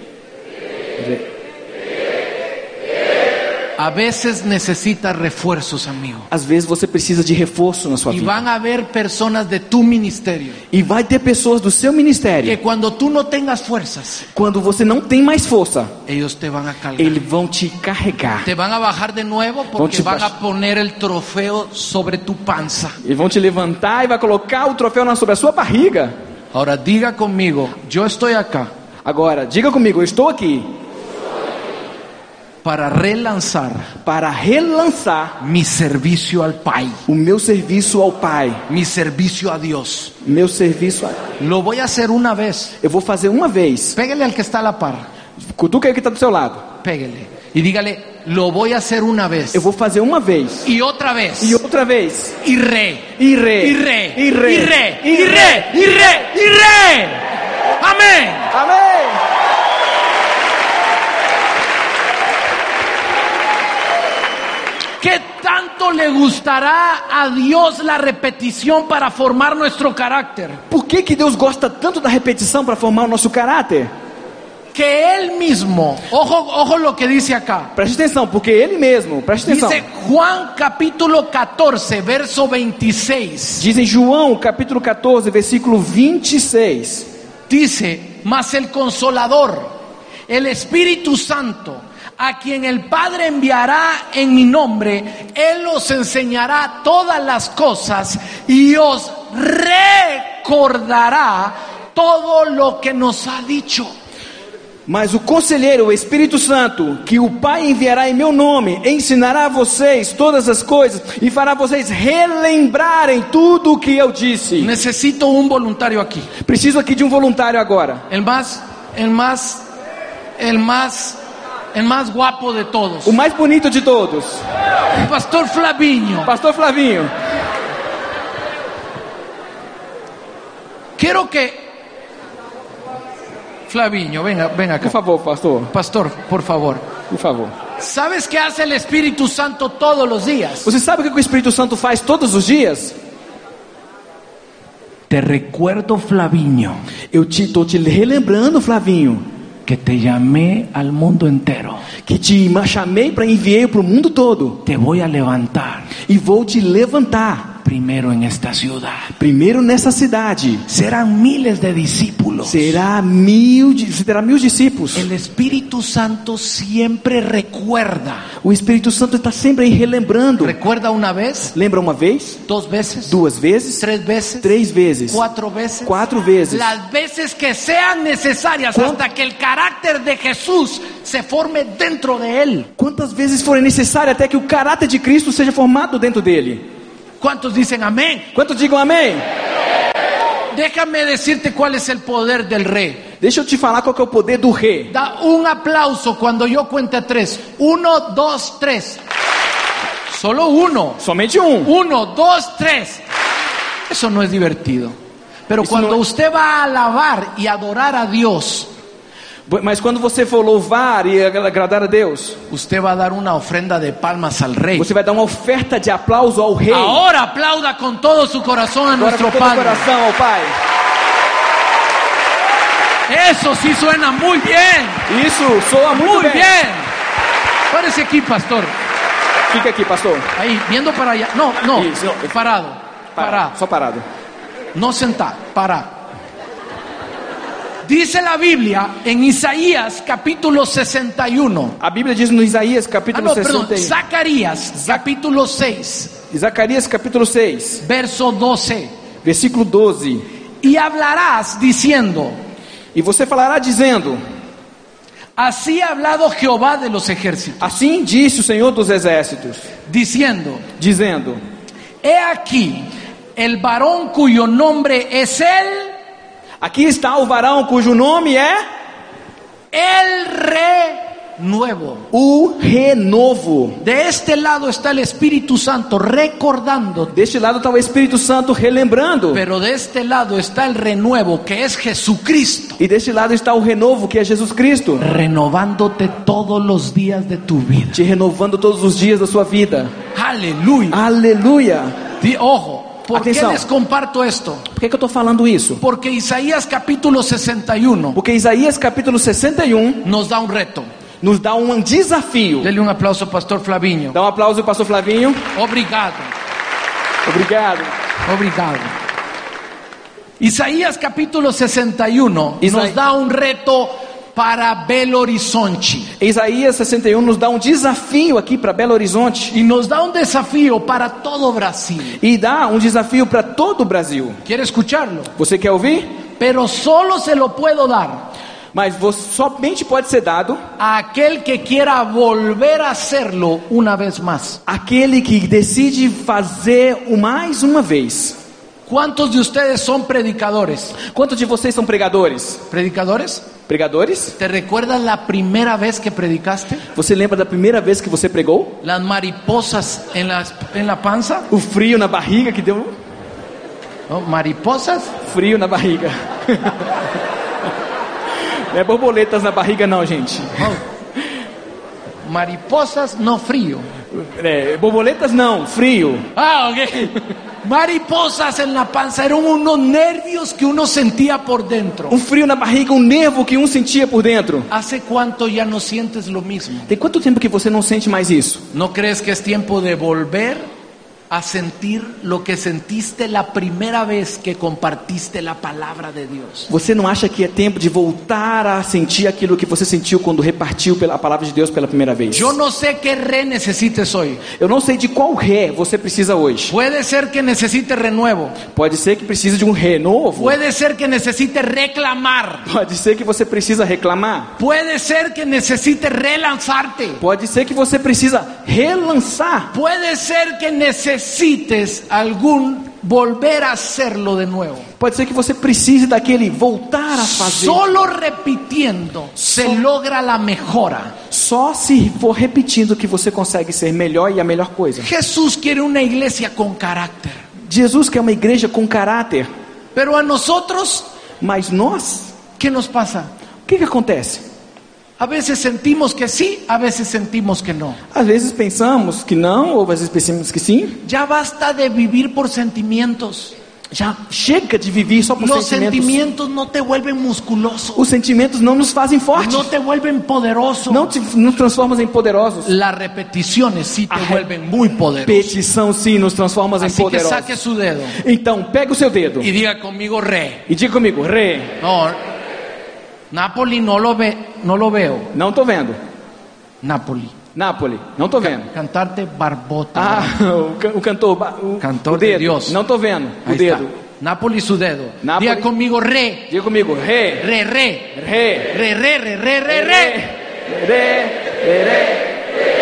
a veces necesitas refuerzos, amigo. Às vezes você precisa de reforço na sua Y vida. van a haber personas de tu ministerio E vai ter pessoas do seu que ministério. cuando tú no tengas fuerzas, Quando você não tem mais força, ellos te van a cargar. eles vão te carregar. Te van a bajar de nuevo porque te van a bajar. poner el trofeo sobre tu panza. Eles vão te levantar e vai colocar o troféu na- sobre a sua barriga. Ahora diga conmigo, yo estoy acá Agora, diga comigo, eu estou aqui para relanzar para relançar mi servicio al Pai, o meu serviço ao Pai. mi servicio a Dios. Meu serviço a... Lo voy a hacer una vez. Eu vou fazer uma vez. Pégale al que está a la par. Cutuca aí que está do seu lado. Pégale. Y dígale, lo voy a hacer una vez. Eu vou fazer uma vez. Y otra vez. E outra vez. Y re. E re. Y re. E re. Y re. Y re. Y re. Y re. Amén. Amém. ¿Qué tanto le gustará a Dios la repetición para formar nuestro carácter? Por que que Deus gosta tanto da repetição para formar o nosso caráter? Que Él mismo, ojo, ojo lo que dice acá. Preste atenção, porque Ele mesmo, preste atenção. Dice Juan capítulo catorce, verso veintiséis. Diz em João, capítulo catorze, versículo vinte e seis. Dice, mas el Consolador, el Espíritu Santo, a quien el Padre enviará en mi nombre, Él os enseñará todas las cosas y os recordará todo lo que nos ha dicho. Mas o Conselheiro, o Espírito Santo, que o Pai enviará em meu nome, ensinará a vocês todas as coisas e fará vocês relembrarem tudo o que eu disse. Necesito un voluntario aquí. Preciso aqui de um voluntário agora. El más, el más, el más, el más guapo de todos. O mais bonito de todos. El Pastor Flavinho. Pastor Flavinho. Quiero que Flavinho, venga, venga acá. Por favor, pastor. Pastor, por favor. Por favor. ¿Sabes qué hace el Espíritu Santo todos los días? Você sabe o que o Espírito Santo faz todos os dias? Te recuerdo, Flavinho, Eu te estou te relembrando, Flavinho, que te llamé al mundo entero. que te chamei para enviar para o mundo todo. Te voy a levantar E vou te levantar. primero en esta ciudad. Primeiro nessa cidade. Serán miles de discípulos. Será mil, terá mil discípulos. El Espíritu Santo siempre recuerda. O Espírito Santo está sempre aí relembrando. ¿Recuerda una vez? Lembra uma vez? ¿Dos veces? Duas vezes? ¿Tres veces? Três vezes? ¿Cuatro veces? Quatro vezes. Las veces que sean necesarias ¿Cuán- hasta que el carácter de Jesús se forme dentro de él. Quantas vezes forem necessárias até que o caráter de Cristo seja formado dentro dele? ¿Cuántos dicen amén? Quantos digam amém? Déjame decirte cuál es el poder del rey. Deixa eu te falar qual que é o poder do rei. Da un aplauso cuando yo cuente tres. Uno, dos, tres. Solo uno. Somente um. Uno, dos, tres. Eso no es divertido. Pero Eso cuando no- usted va a alabar y adorar a Dios, Mas quando você for louvar e agradar a Deus, usted va a dar una ofrenda de palmas al rey. você vai dar uma oferta de aplauso ao rei. Ahora aplauda con todo su corazón a Agora nuestro com todo o Padre. coração ao Pai. Eso sí suena muy bien. Isso soa muito Muy bem. bien. Párese aquí, pastor. Fica aqui, pastor. Ahí, viendo para allá. No, no, Isso, não. parado. Parado. Só parado. No sentado, parado. Dice la Biblia en Isaías capítulo sesenta y uno. A Bíblia diz no Isaías Ah, capítulo no, perdón, sessenta e um. Zacarías capítulo seis, Zacarias capítulo seis, verso doce. versículo doze. Y hablarás diciendo, E você falará dizendo: así ha hablado Jehová de los ejércitos, assim disse o Senhor dos exércitos, diciendo, dizendo: he aquí el varón cuyo nombre es él, aqui está o varão cujo nome é el renuevo. o renovo. De este lado está el Espíritu Santo recordando, Deste lado está o Espírito Santo relembrando. pero de este lado está el renuevo que es Jesucristo, E deste lado está o renovo que é Jesus Cristo, renovándote todos los días de tu vida. te renovando todos os dias da sua vida. Aleluya. Aleluia. Di- Ojo, ¿por qué Atención. les comparto esto? Por que, que eu estou falando isso? Porque Isaías capítulo sesenta y uno Porque Isaías capítulo sessenta e um nos da un reto. nos dá um desafio. Dele un aplauso, Pastor Flavinho. Dá um aplauso ao pastor Flavinho. Obrigado, Obrigado. obrigado. Isaías capítulo sesenta y uno Isaí- nos da un reto para Belo Horizonte. Isaías sessenta e um nos dá um desafio aqui para Belo Horizonte. Y nos da un desafío para todo Brasil. E dá um desafio para todo o Brasil. ¿Quiere escucharlo? Você quer ouvir? Pero solo se lo puedo dar Mas você, somente pode ser dado a aquel que quiera volver a hacerlo una vez más. aquele que decide fazer o mais uma vez. ¿Cuántos de ustedes son predicadores? Quantos de vocês são pregadores? ¿Predicadores? Pregadores? ¿Te recuerdas la primera vez que predicaste? Você lembra da primeira vez que você pregou? Las mariposas en la, en la panza. O frio na barriga que deu ¿No? Mariposas. frio na barriga. Não é borboletas na barriga não, gente. Mariposas, no frío. É, borboletas não, frio. Ah, ok. Mariposas en la panza eran unos nervios que uno sentía por dentro. Um frio na barriga, um nervo que um sentia por dentro. ¿Hace cuánto ya no sientes lo mismo? Tem quanto tempo que você não sente mais isso? ¿No crees que es tiempo de volver a sentir lo que sentiste la primera vez que compartiste la palabra de Dios? Você não acha que é tempo de voltar a sentir aquilo que você sentiu quando repartiu pela palavra de Deus pela primeira vez? Yo no sé qué re necesites hoy. Eu não sei de qual ré você precisa hoje. Puede ser que necesites renuevo. Pode ser que precise de um renovo. Puede ser que necesites reclamar. Pode ser que você precisa reclamar. Puede ser que necesites relanzarte. Pode ser que você precisa relançar. Puede ser que necesites algún volver a hacerlo de nuevo. Pode ser que você precise daquele voltar a fazer. Solo repitiendo se logra la mejora. Só se for repetindo que você consegue ser melhor e a melhor coisa. Jesús quiere una iglesia con carácter. Jesus quer uma igreja com caráter. Pero a nosotros, Mas nós, ¿qué nos pasa? o que que acontece? A veces sentimos que sí, a veces sentimos que no. Às vezes pensamos que não, ou às vezes pensamos que sim. Ya basta de vivir por sentimientos. Já chega de viver só por Los sentimentos. sentimientos no te vuelven musculoso. Os sentimentos não nos fazem fortes. No te vuelven poderoso. Não te, nos transformam em poderosos. Las repeticiones sí te A vuelven muy poderoso. Petição sim nos transforma em Así que poderosos. saque su dedo Então, pega o seu dedo y diga conmigo re. e diga comigo, re. No, Napoli no lo ve, no lo veo. Não tô vendo. Napoli. Nápoles, não tô vendo. Cantarte barbota. Ah, o, can- o cantor, ba- o, Cantor o de dedo. Dios. Não tô vendo. O Ahí dedo. está. Napoli su dedo. Napoli. Diga conmigo re. Diga comigo, re. Re, re. Re. Re, re, re, re, re, re. Re. Re. Re.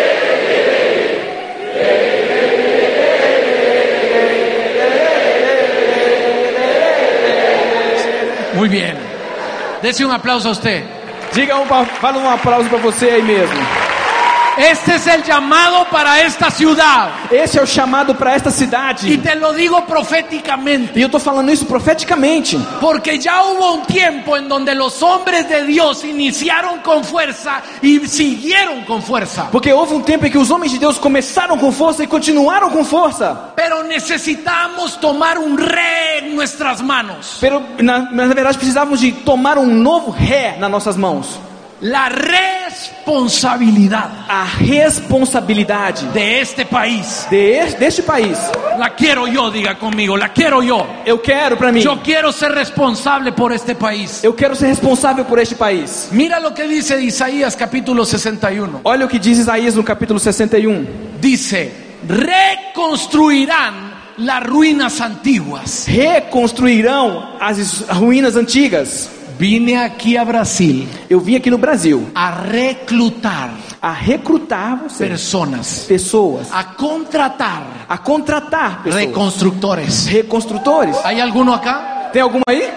Muy bien. Dese un aplauso a usted. Diga um, pa- fala um aplauso para você aí mesmo. Este es el llamado para esta ciudad. Esse é o chamado para esta Y cidade. te lo digo proféticamente. E eu tô falando isso profeticamente. Porque ya hubo un tiempo en donde los hombres de Dios iniciaron con fuerza y siguieron con fuerza. Porque houve um tempo em que os homens de Deus começaram com força e continuaram com força. Pero necesitamos tomar un re en nuestras manos. Pero, na, na verdade, precisávamos de tomar um novo ré nas nossas mãos. La responsabilidad A responsabilidade de este país. de, deste país. La quiero yo, diga conmigo, la quiero yo. Eu quero para mim. Yo quiero ser responsable por este país. Eu quero ser responsável por este país. Mira lo que dice Isaías capítulo sesenta y uno. Olha o que diz Isaías no capítulo sessenta e um. Dice, reconstruirán las ruinas antiguas. Reconstruirão as ruínas antigas. Vine aquí a Brasil Eu vim aqui no Brasil a reclutar a recrutar você, personas, pessoas, a contratar a contratar pessoas, reconstructores. reconstrutores. ¿Hay alguno acá? Tem algum aí?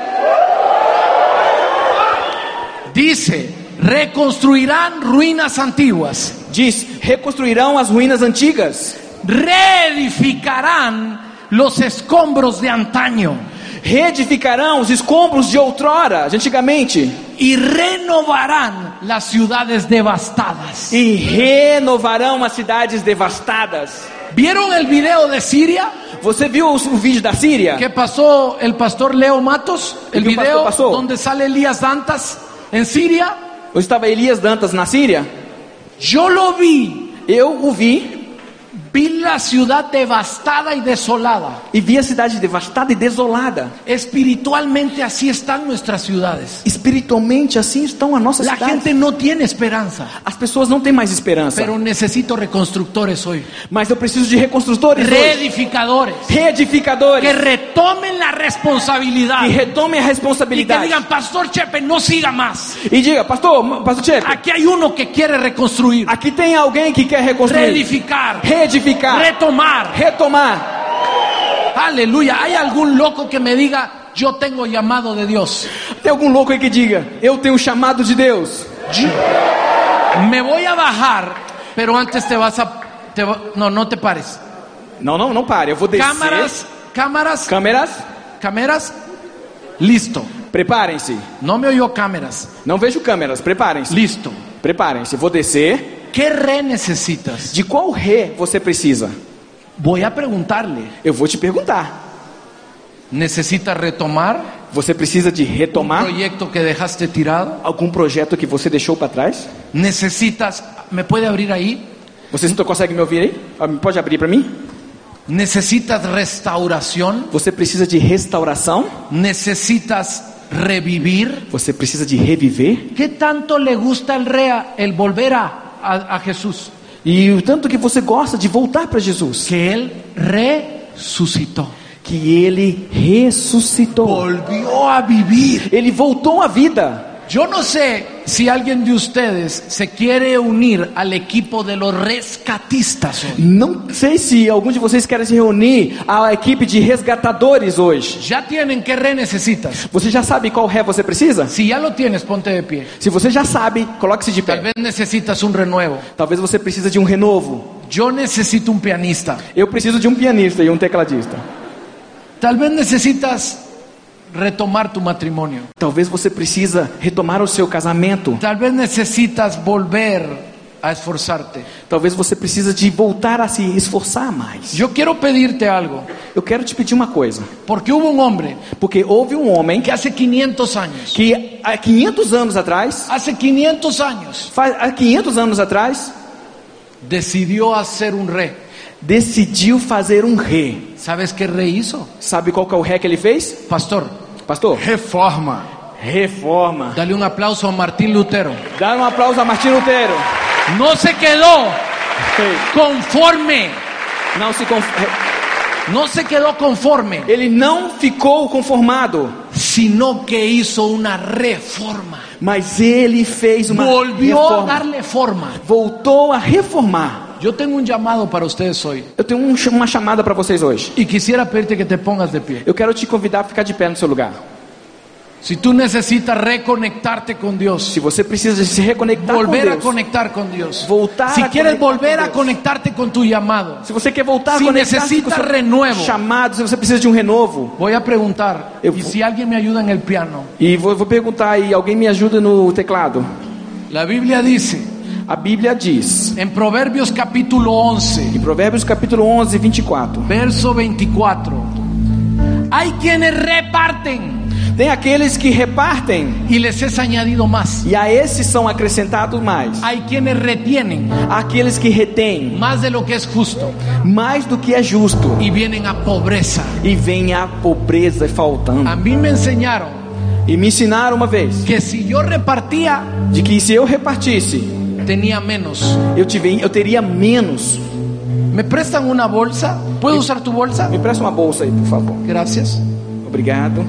Dice, reconstruirán ruinas antiguas, Diz, reconstruirão as ruínas antigas, reedificarán los escombros de antaño reedificarão os escombros de outrora, de antigamente, y renovarán las ciudades devastadas. e renovarão as cidades devastadas. ¿Vieron el video de Siria? Você viu o, o vídeo da Síria? ¿Qué pasó el pastor Leo Matos? El ¿Qué video pasó? donde sale Elías Dantas en Siria. Onde estava Elias Dantas na Síria? Yo lo vi. Eu o vi Vi la ciudad devastada y desolada. e vi a cidade devastada e desolada. Espiritualmente así están nuestras ciudades. Espiritualmente assim estão as nossas La cidades. gente no tiene esperanza. As pessoas não têm mais esperança. Pero necesito reconstructores hoy. Mas eu preciso de reconstrutores hoje. Reedificadores. Reedificadores. Que retomen la responsabilidad. Que retomem a Y que responsabilidade. digan, Pastor Chepe, no siga más. E diga, pastor, pastor Chepe, Aquí hay uno que quiere reconstruir, aqui tem alguém que quer reconstruir, reedificar, reedificar, retomar. retomar. Aleluya. ¿Hay algún loco que me diga, yo tengo llamado de Dios? Tem algum louco aí que diga, eu tenho um chamado de Deus. Yo- me voy a bajar, pero antes te vas a... te va- no, no te pares. Não, não, não pare, eu vou descer. Cámaras, cámaras, Câmeras, cámaras. Listo. preparem-se. No me oyó cámaras. Não vejo câmeras, preparem-se. Listo. Preparem-se, vou descer. ¿Qué re necesitas? De qual ré você precisa? Voy a preguntarle. Eu vou te perguntar. ¿Necesitas retomar Você precisa de un retomar proyecto que dejaste tirado? algum projeto que você deixou para trás? ¿Necesitas... ¿Me puede abrir ahí? Vocês não conseguem me ouvir aí? Ah, Pode abrir para mim? ¿Necesitas restauración? Você precisa de restauração? ¿Necesitas revivir? Você precisa de reviver? ¿Qué tanto le gusta el rea, el volver a, a, a Jesús? E o tanto que você gosta de voltar para Jesus, Que Él resucitó. que Ele ressuscitou. Volvió a vivir. Ele voltou à vida. Yo no sé si alguien de ustedes se quiere unir al equipo de los rescatistas hoy. Não sei se algum de vocês querem se reunir à equipe de resgatadores hoje. ¿Ya tienen qué re necesitas? Você já sabe qual ré você precisa? Si ya lo tienes, ponte de pie. Se você já sabe, coloque-se de Tal pé. vez necesitas un renuevo. Talvez você precise de um renovo. Yo necesito un pianista. Eu preciso de um pianista e um tecladista. Tal vez necesitas retomar tu matrimonio. Talvez você precisa retomar o seu casamento. Tal vez necesitas volver a esforzarte. Talvez você precisa de voltar a se esforçar mais. Yo quiero pedirte algo, Eu quero te pedir uma coisa. porque hubo un hombre Porque houve um homem que hace quinientos años, que há quinhentos anos atrás, hace quinientos años, faz, há quinhentos anos atrás, decidió hacer un re. decidiu fazer um ré. ¿Sabes qué re hizo? Sabe qual que é o ré que ele fez? Pastor, Pastor? Reforma. Reforma. dale un aplauso a Martín Lutero. Dá um aplauso a Martinho Lutero. No se quedó conforme, Não se conf... no se quedó conforme, Ele não ficou conformado, sino que hizo una reforma. mas ele fez uma Volvió a reforma. darle forma. Voltou a reformar. Yo tengo un llamado para ustedes hoy Eu tenho um, uma chamada para vocês hoje. y quisiera pedirte que te pongas de pie. Eu quero te convidar a ficar de pé no seu lugar. Si tú necesitas reconectarte con Dios, Se você precisa se reconectar volver com a Deus, conectar con Dios, voltar si a quieres conectar volver com a Deus. conectarte con tu llamado, se você quer voltar Se a conectar com necessita o seu renuevo. chamado, se você precisa de um renovo, voy a preguntar, Eu y vou- si alguien me ayuda en el piano, e vou, vou perguntar aí, alguém me ajuda no teclado? la Biblia dice A Bíblia diz, en Proverbios capítulo once, em Provérbios capítulo onze, vinte e quatro, verso veinticuatro, hay quienes reparten tem aqueles que repartem, y les es añadido más, e a esses são acrescentados mais. hay quienes retienen Há aqueles que retêm más de lo que es justo mais do que é justo, y vienen a pobreza. e vem a pobreza faltando. A mí me enseñaron E me ensinaram uma vez, que si yo repartía, de que se eu repartisse, tenía menos. eu, tive, eu teria menos. ¿Me prestan una bolsa? ¿Puedo usar tu bolsa? Me presta uma bolsa aí, por favor. Gracias. Obrigado.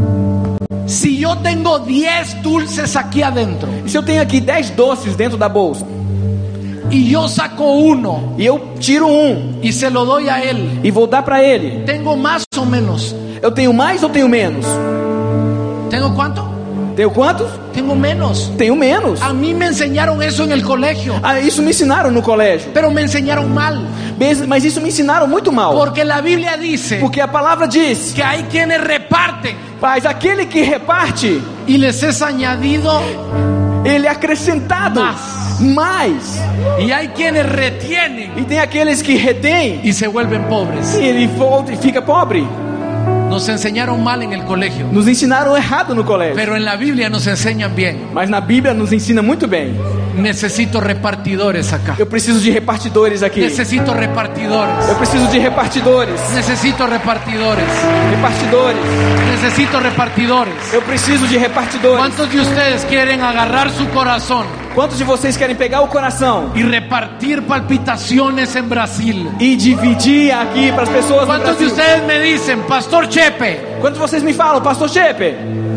Si yo tengo diez dulces aquí adentro E se eu tenho aqui dez doces dentro da bolsa, y yo saco uno e eu tiro um y se lo doy a él, e vou dar para ele, ¿tengo más o menos? eu tenho mais ou tenho menos? ¿Tengo cuánto? Tenho quantos? Tengo menos. Tenho menos. A mí me enseñaron eso en el colegio, Ah, isso me ensinaram no colégio. pero me enseñaron mal, Mas- Mas isso me ensinaram muito mal. porque la Biblia dice Porque a palavra diz, que hay quienes reparten mas aquele que reparte, y les es añadido ele é acrescentado. más. mais. Y hay quienes retienen E tem aqueles que retêm y se vuelven pobres. e ele volta e fica pobre. Nos enseñaron mal en el colegio, Nos ensinaram errado no colégio, pero en la Biblia nos enseñan bien. mas na Bíblia nos ensina muito bem. Necesito repartidores acá. Eu preciso de repartidores aqui. Necesito repartidores. Eu preciso de repartidores. Necesito repartidores. Repartidores. Necesito repartidores. Eu preciso de repartidores. ¿Cuántos de ustedes quieren agarrar su corazón Quantos de vocês querem pegar o coração y repartir palpitaciones en Brasil? e dividir aqui para as pessoas no ¿Cuántos de Brasil? ustedes me dicen, Pastor Chepe, Quantos de vocês me falam, Pastor Chepe,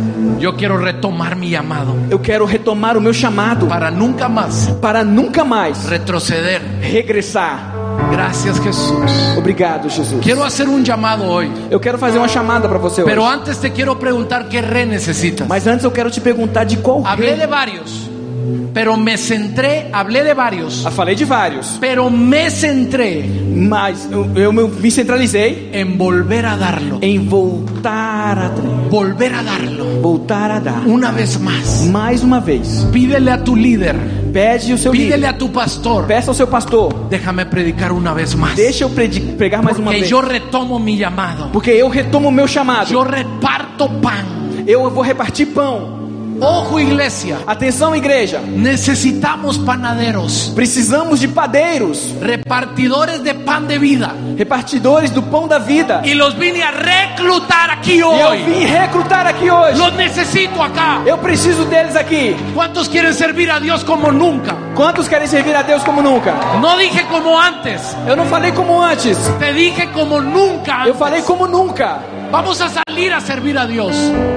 yo quiero retomar mi llamado eu quero retomar o meu chamado para nunca más para nunca mais retroceder? regressar. Gracias, Jesús. Obrigado, Jesus. Quiero hacer un llamado hoy, Eu quero fazer uma chamada para você pero hoje. antes te quiero preguntar qué re necesitas. Mas antes eu quero te perguntar de qual Hablé rei. de varios, pero me centré, hablé de varios, Ah, falei de vários, pero me centré mas eu, eu me centralizei en volver a darlo, em voltar a volver a darlo voltar a dar una vez más. mais uma vez. Pídele a tu líder, Pede o seu pídele líder, a tu pastor, peça ao seu pastor, déjame predicar una vez más, deixa eu predi- pregar mais uma porque vez, yo retomo mi llamado, porque eu retomo o meu chamado. yo reparto pan. Eu vou repartir pão. Ojo, iglesia, Atenção, igreja, necesitamos panaderos, precisamos de padeiros, repartidores de pan de vida, repartidores do pão da vida. y los vine a reclutar aquí E eu hoy. vim recrutar aqui hoje. Los necesito acá. Eu preciso deles aqui. ¿Cuántos quieren servir a Dios como nunca? Quantos querem servir a Deus como nunca? No dije como antes, Eu não falei como antes, te dije como nunca eu antes. falei como nunca. Vamos a salir a servir a Dios.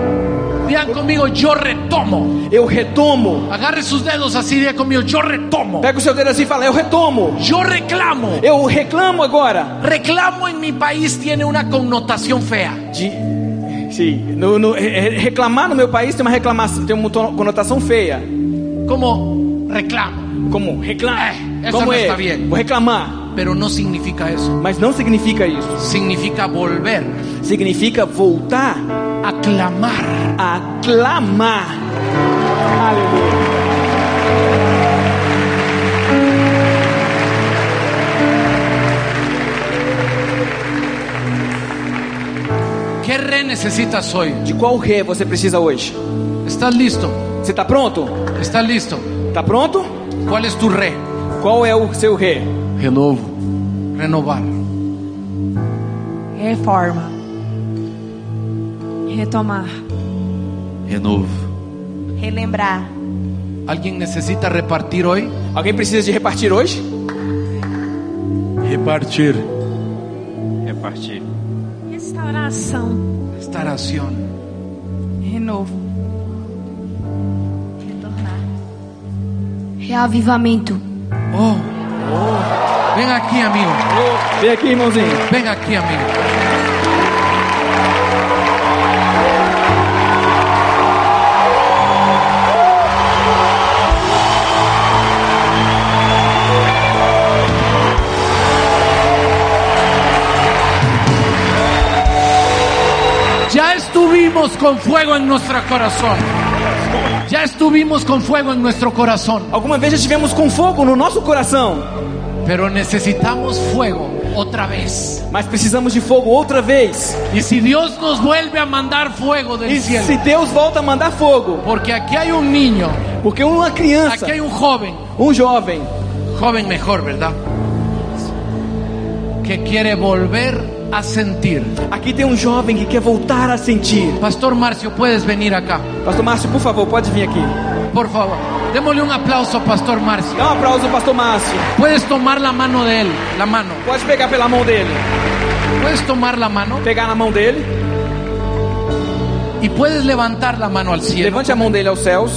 Digan conmigo, yo retomo. Eu retomo. Agarre sus dedos así, diga conmigo, yo retomo. Pega o seu dedo assim e fala, eu retomo. Yo reclamo. Eu reclamo agora. Reclamo en mi país tiene una connotación fea. De, sim, no, no, re- reclamar no meu país tem uma reclamação, tem uma to- conotação feia. Como reclamo. Como reclamar. Eh, essa Como não é? está bien. Vou reclamar. Pero no significa eso. Mas não significa isso. Significa volver Significa voltar a clamar. a clamar. Aleluia. ¿Qué re necesitas hoy? De qual rei você precisa hoje? ¿Estás listo? Você está pronto? ¿Estás listo? Está pronto? ¿Cuál es tu re? Qual é o seu rei? Renovo. Renovar. Reforma. Retomar. Renovo. Relembrar. ¿Alguien necesita repartir hoy? Alguém precisa de repartir hoje? Repartir. Repartir. Restauração. Restauración. Renovo. Retornar. Reavivamento. Oh, oh. Ven aquí, amigo. Vem aqui, irmãozinho. Ven aquí, amigo. Ya estuvimos con fuego en nuestro corazón. Ya estuvimos con fuego en nuestro corazón. Alguma vez já estivemos com fogo no nosso coração, Pero necesitamos fuego otra vez. mas precisamos de fogo outra vez. Y si Dios nos vuelve a mandar fuego del E cielo, se Deus volta a mandar fogo, porque aquí hay un niño, porque uma criança, aquí hay un joven, um jovem, joven mejor, ¿verdad? Que quiere volver a sentir. aqui tem um jovem que quer voltar a sentir. Pastor Márcio, puedes venir acá, Pastor Márcio, por favor, pode vir aqui. por favor. Démosle un aplauso, Pastor Márcio. Dá um aplauso ao Pastor Márcio. Puedes tomar la mano de él, la mano. Pode pegar pela mão dele, Puedes tomar la mano pegar na mão dele, y puedes levantar la mano al cielo. levante a mão dele aos céus.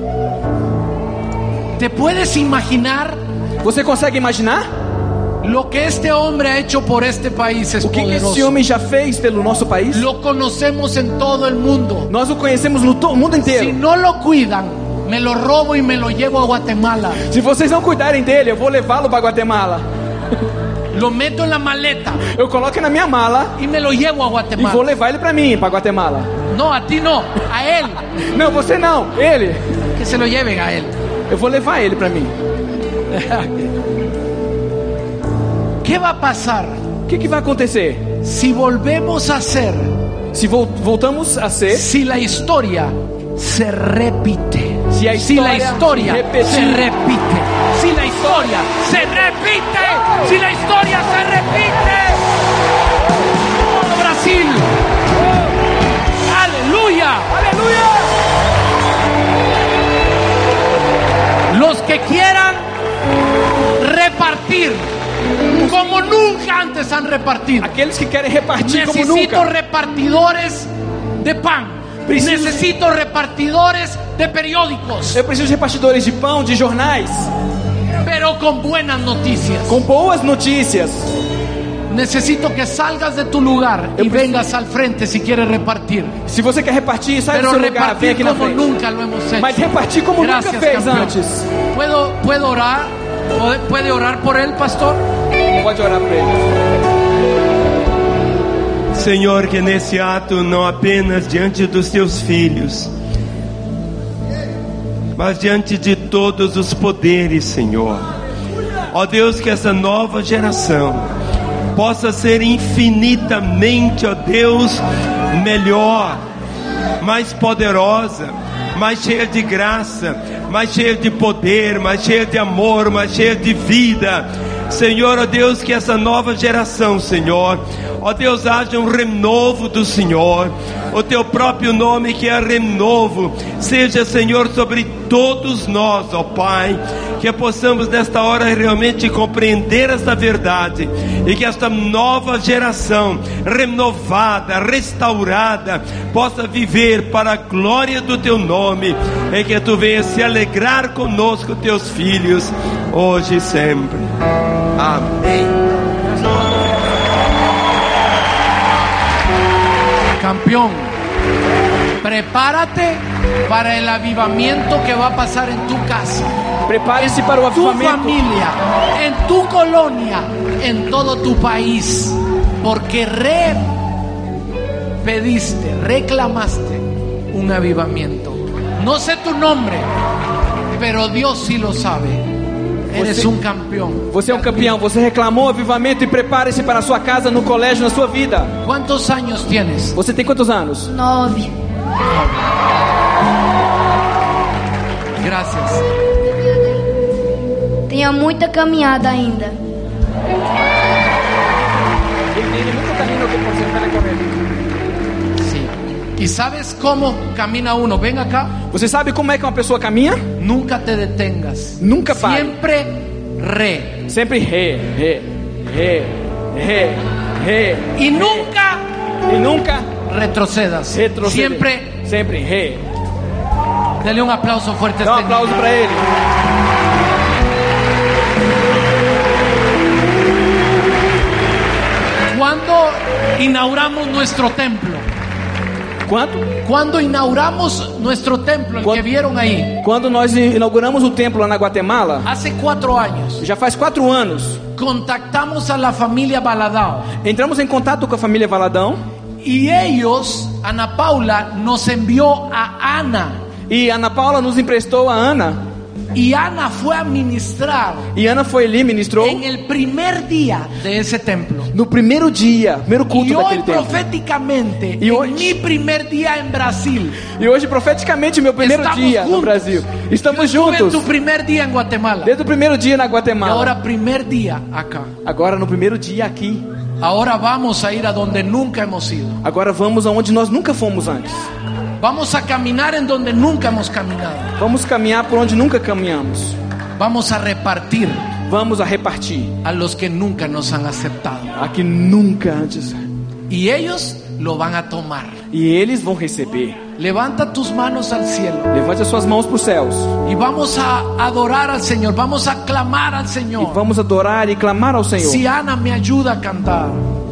¿Te puedes imaginar Você consegue imaginar lo que este hombre ha hecho por este país? Es o que esse poderoso. homem já fez pelo nosso país? Lo conocemos en todo el mundo. Nós o conhecemos no to- mundo Si inteiro. no lo cuidan, me lo robo y me lo llevo a Guatemala. Se vocês não cuidarem dele, eu vou levá-lo para Guatemala. Lo meto en la maleta Eu coloco na minha mala y me lo llevo a e vou Guatemala. levar ele para mim, para Guatemala. No, a ti no, a él. Não, você não, ele. Que se lo lleven a él. Eu vou levar ele para mim. ¿Qué va a pasar? O que, que vai acontecer? Si volvemos a ser, Se vol- voltamos a ser, si la historia se repite, Se a si la história historia se repetir. se repite, si la historia se repite, si la historia se repite. ¡Oh, Brasil! ¡Aleluya! aleluia! Los que quieran repartir como nunca antes han repartido. Aqueles que querem repartir como Necesito nunca. repartidores de pan. Preciso- Necesito repartidores de periódicos, Eu preciso de repartidores de pão, de jornais, pero con buenas noticias. com boas notícias. Necesito que salgas de tu lugar Eu y preciso- vengas al frente si quieres repartir. Se você quer repartir, sai do Pero seu lugar, vem repartir aqui na como frente. nunca lo hemos hecho. Mas repartir como Gracias, nunca fez campeón. antes. ¿Puedo, ¿Puedo orar? ¿Puede- ¿Puede orar por él, pastor? Pode orar para ele. Senhor, que nesse ato, não apenas diante dos teus filhos, mas diante de todos os poderes, Senhor, ó Deus, que essa nova geração possa ser infinitamente, ó Deus, melhor, mais poderosa, mais cheia de graça, mais cheia de poder, mais cheia de amor, mais cheia de vida. Senhor, ó Deus, que essa nova geração, Senhor, ó Deus, haja um renovo do Senhor, o teu próprio nome que é renovo, seja, Senhor, sobre todos nós, ó Pai, que possamos nesta hora realmente compreender essa verdade e que esta nova geração renovada, restaurada, possa viver para a glória do teu nome e que tu venhas se alegrar conosco, teus filhos, hoje e sempre. Amém. Campeón, prepárate para el avivamiento que va a pasar en tu casa, Prepare-se para o tu avivamento. familia, en tu colonia, en todo tu país, porque re pediste, reclamaste un avivamiento. No sé tu nombre, pero Dios sí lo sabe. Eres Você- un campeón. Você é um campeão, você reclamou avivamento e prepare-se para a sua casa, no colégio, na sua vida. ¿Cuántos años tienes? Você tem quantos anos? Nove. Gracias. Tenho muita caminhada ainda. Sí. ¿Y sabes cómo camina uno? Ven acá. Você sabe como é que uma pessoa caminha? Nunca te detengas. Nunca pare. Siempre re. Sempre re, re, re, re, re. Y nunca E nunca retrocedas. retroceder. Siempre. Sempre re. Dele un aplauso fuerte a Dá um este aplauso niño. para ele. Cuando inauguramos nuestro templo, Quanto? cuando inauguramos nuestro templo, el Cuan- que vieron ahí, Quando nós inauguramos o templo lá na Guatemala, hace cuatro años, já faz quatro anos, contactamos a la familia Baladao entramos em contato com a família Valadão y ellos, Ana Paula, nos envió a Ana e Ana Paula nos emprestou a Ana. y Ana fue a ministrar E Ana foi ali, ministrou en el primer día de ese templo. no primeiro dia, primeiro culto Y hoy daquele templo. proféticamente, Y hoy- en mi primer día en Brasil, E hoje, profeticamente, meu primeiro estamos dia no juntos. Brasil. Estamos Yo estuve en juntos. tu primer día en Guatemala. Desde o primeiro dia na Y Guatemala. ahora primer día acá. Agora no primeiro dia aqui. Ahora vamos a ir a donde nunca hemos ido. Agora vamos aonde nós nunca fomos antes. Vamos a caminar en donde nunca hemos caminado. Vamos caminhar por onde nunca caminhamos. Vamos a repartir Vamos a repartir a los que nunca nos han aceptado. a que nunca antes. Y ellos lo van a tomar. E eles vão receber. Levanta tus manos al cielo Levante as suas mãos para os céus. y vamos a adorar al Señor. Vamos a clamar al E Señor. vamos adorar e clamar ao Senhor. Si Ana me ayuda a cantar.